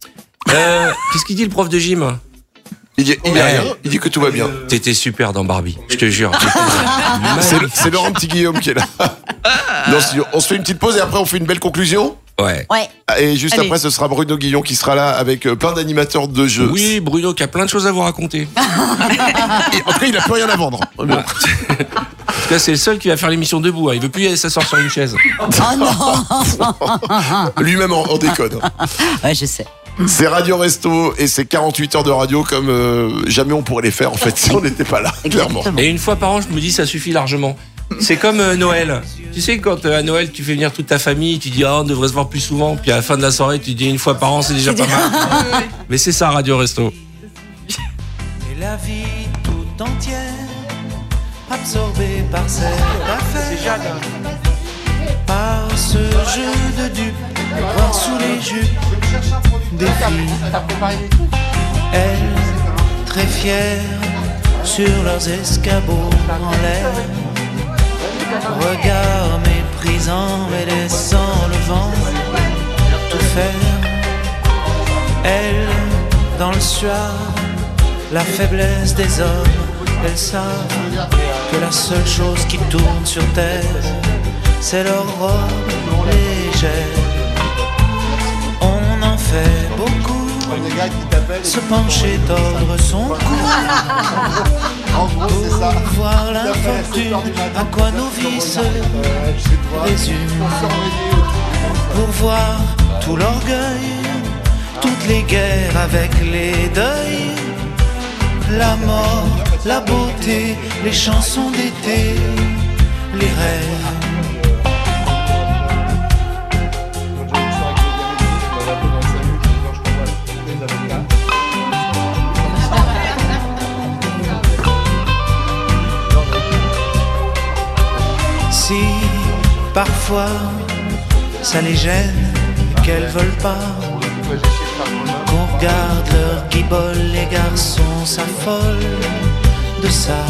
Euh, Qu'est-ce qu'il dit le prof de gym?
Il dit, il dit
Ouais.
rien, il dit que tout va bien.
T'étais super dans Barbie, je te jure.
C'est le- c'est Laurent Petit Guillaume qui est là. Non, si- on se fait une petite pause et après on fait une belle conclusion.
Ouais.
Ouais.
Et juste
Allez.
après, ce sera Bruno Guillon qui sera là avec euh, plein d'animateurs de jeux.
Oui, Bruno qui a plein de choses à vous raconter.
Et en tout cas, il a plus rien à vendre.
En tout cas, c'est le seul qui va faire l'émission debout. Hein. Il veut plus s'asseoir sur une chaise.
Oh non.
Lui-même en, en déconne.
Ouais, je sais.
C'est Radio Resto et c'est quarante-huit heures de radio comme euh, jamais on pourrait les faire en fait si on n'était pas là, clairement.
Et une fois par an, je me dis ça suffit largement. C'est comme euh, Noël. Tu sais, quand euh, à Noël, tu fais venir toute ta famille, tu dis, ah, on devrait se voir plus souvent. Puis à la fin de la soirée, tu dis une fois par an, c'est déjà pas mal. Mais c'est ça, Radio Resto.
Et la vie tout entière, absorbée par cette affaire, par ce jeu de dupes, voir sous les jupes des filles. Elles, très fières, sur leurs escabeaux en l'air, regard méprisant et laissant le vent tout faire. Elles, dans le soir, la faiblesse des hommes, elles savent que la seule chose qui tourne sur terre, c'est leur robe légère. On en fait beaucoup, se pencher, tordre son cou, pour voir l'infortune, à quoi nos vies se résument, pour voir tout l'orgueil, toutes les guerres avec les deuils, la mort, la beauté, les chansons d'été, les rêves. Si parfois ça les gêne qu'elles veulent pas qu'on regarde leur guibole, les garçons s'affolent de ça.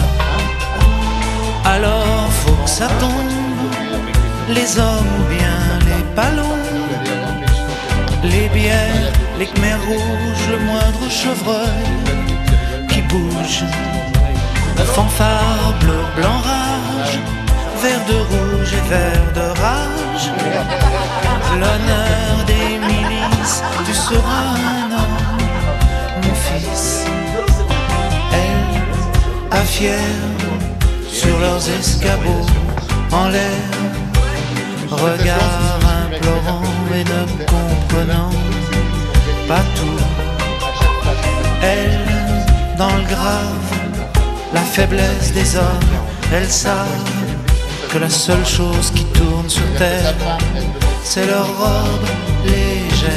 Alors faut que ça tombe, les hommes ou bien les ballons, les bières, les khmers rouges, le moindre chevreuil qui bouge, fanfare bleu, blanc, rage, vert de rouge et vert de rage, l'honneur des milices, tu seras un homme, mon fils. Elle, pas fière, sur leurs escabeaux en l'air, regard implorant et ne comprenant pas tout. Elle, dans le grave, la faiblesse des hommes, elles savent que la seule chose qui tourne sur terre, c'est leur robe légère.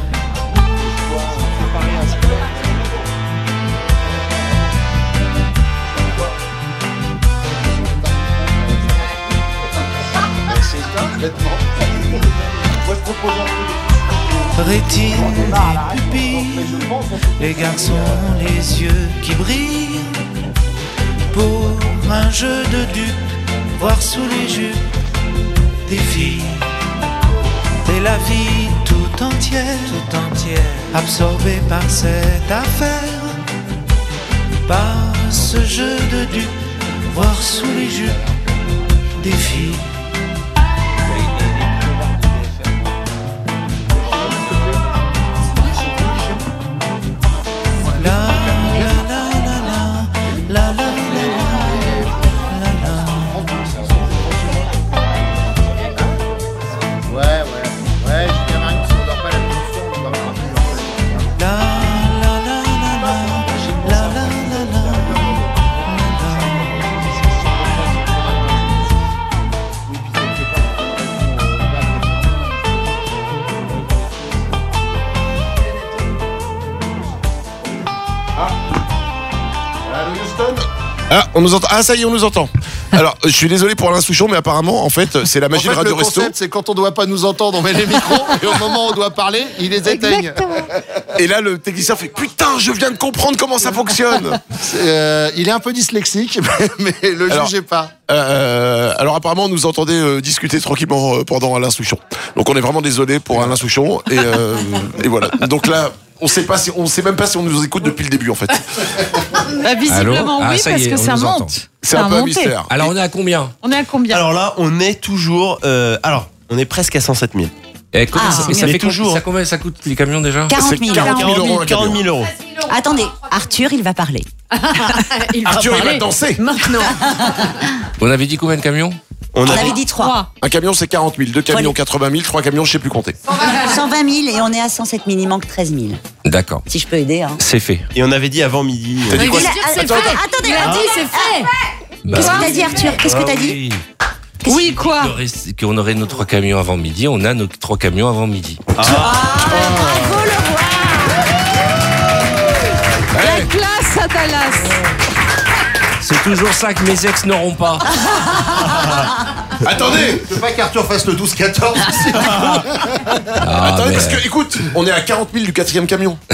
Rétine et pupilles, les garçons les yeux qui brillent, pour un jeu de dupes, voir sous les jupes des filles. Et la vie tout entière, tout entière, absorbée par cette affaire, par ce jeu de dupes, voir sous les jupes des filles.
Ah, on nous entend. Ah, ça y est, on nous entend. Alors, je suis désolé pour Alain Souchon, mais apparemment, en fait, c'est la magie
en fait,
de Radio
le
Resto.
concept, c'est quand on doit pas nous entendre, on met les micros, et au moment où on doit parler, ils les éteignent.
Et là, le technicien fait putain, je viens de comprendre comment ça fonctionne.
Euh, il est un peu dyslexique, mais, mais le
Alors,
jugez pas.
Euh, alors apparemment, on nous entendait euh, discuter tranquillement euh, pendant Alain Souchon. Donc on est vraiment désolé pour Alain Souchon. Et, euh, et voilà. Donc là, on sait pas si, on sait même pas si on nous écoute depuis le début en fait.
Bah, visiblement
Allô
oui,
Ah, ça y
parce
est,
que
on
ça
nous
monte.
entend.
C'est
Ça
un
a
peu un
monté.
mystère.
Alors on est à combien?
On est à combien?
Alors là, on est toujours. euh, alors, on est presque à cent sept mille.
Et combien
Ah,
ça,
c'est
et ça
mieux.
fait
Mais toujours.
toujours. Ça, combien ça coûte les camions déjà
quarante mille.
quarante mille euros un
quarante
camion.
mille euros.
Attendez, Arthur, il va parler.
Il va
Arthur, il va
parler
danser.
Maintenant.
On avait dit combien de camions?
On
On
a
avait dit trois.
un camion c'est quarante mille, deux camions
Prenez.
quatre-vingt mille, trois camions je sais plus compter.
cent vingt mille et on est à cent sept mille. Il manque treize mille.
D'accord.
Si je peux aider. Hein.
C'est fait.
Et on avait dit avant midi.
T'as dit
Il
quoi
a dit que c'est
Attends,
fait.
attendez,
Il a
attendez.
dit c'est fait.
Qu'est-ce
Bah,
que t'as dit, Arthur? Qu'est-ce que t'as dit?
oui.
Oui, quoi?
Qu'on aurait- Qu'on aurait nos trois camions avant midi. On a nos trois camions avant midi.
Bravo, le roi.
La classe à Dallas.
C'est toujours ça que mes ex n'auront pas.
Attendez
Je veux pas qu'Arthur fasse le douze quatorze.
Ah,
Attendez,
mais-
parce que, écoute, on est à quarante mille du quatrième camion.
Bon,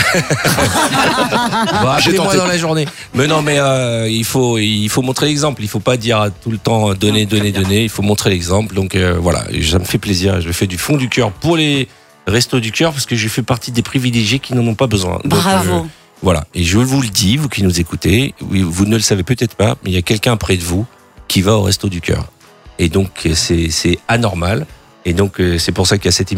J'ai
appelez-moi
tenté.
dans la journée. Mais non, mais euh, il faut, il faut montrer l'exemple. Il faut pas dire tout le temps donner, donner, donner. Il faut montrer l'exemple. Donc euh, voilà, ça me fait plaisir. Je le fais du fond du cœur pour les restos du cœur parce que je fais partie des privilégiés qui n'en ont pas besoin. Donc,
Bravo.
euh, voilà. Et je vous le dis, vous qui nous écoutez, oui, vous ne le savez peut-être pas, mais il y a quelqu'un près de vous qui va au resto du cœur. Et donc c'est c'est anormal. Et donc euh, c'est pour ça qu'il y a cette émission.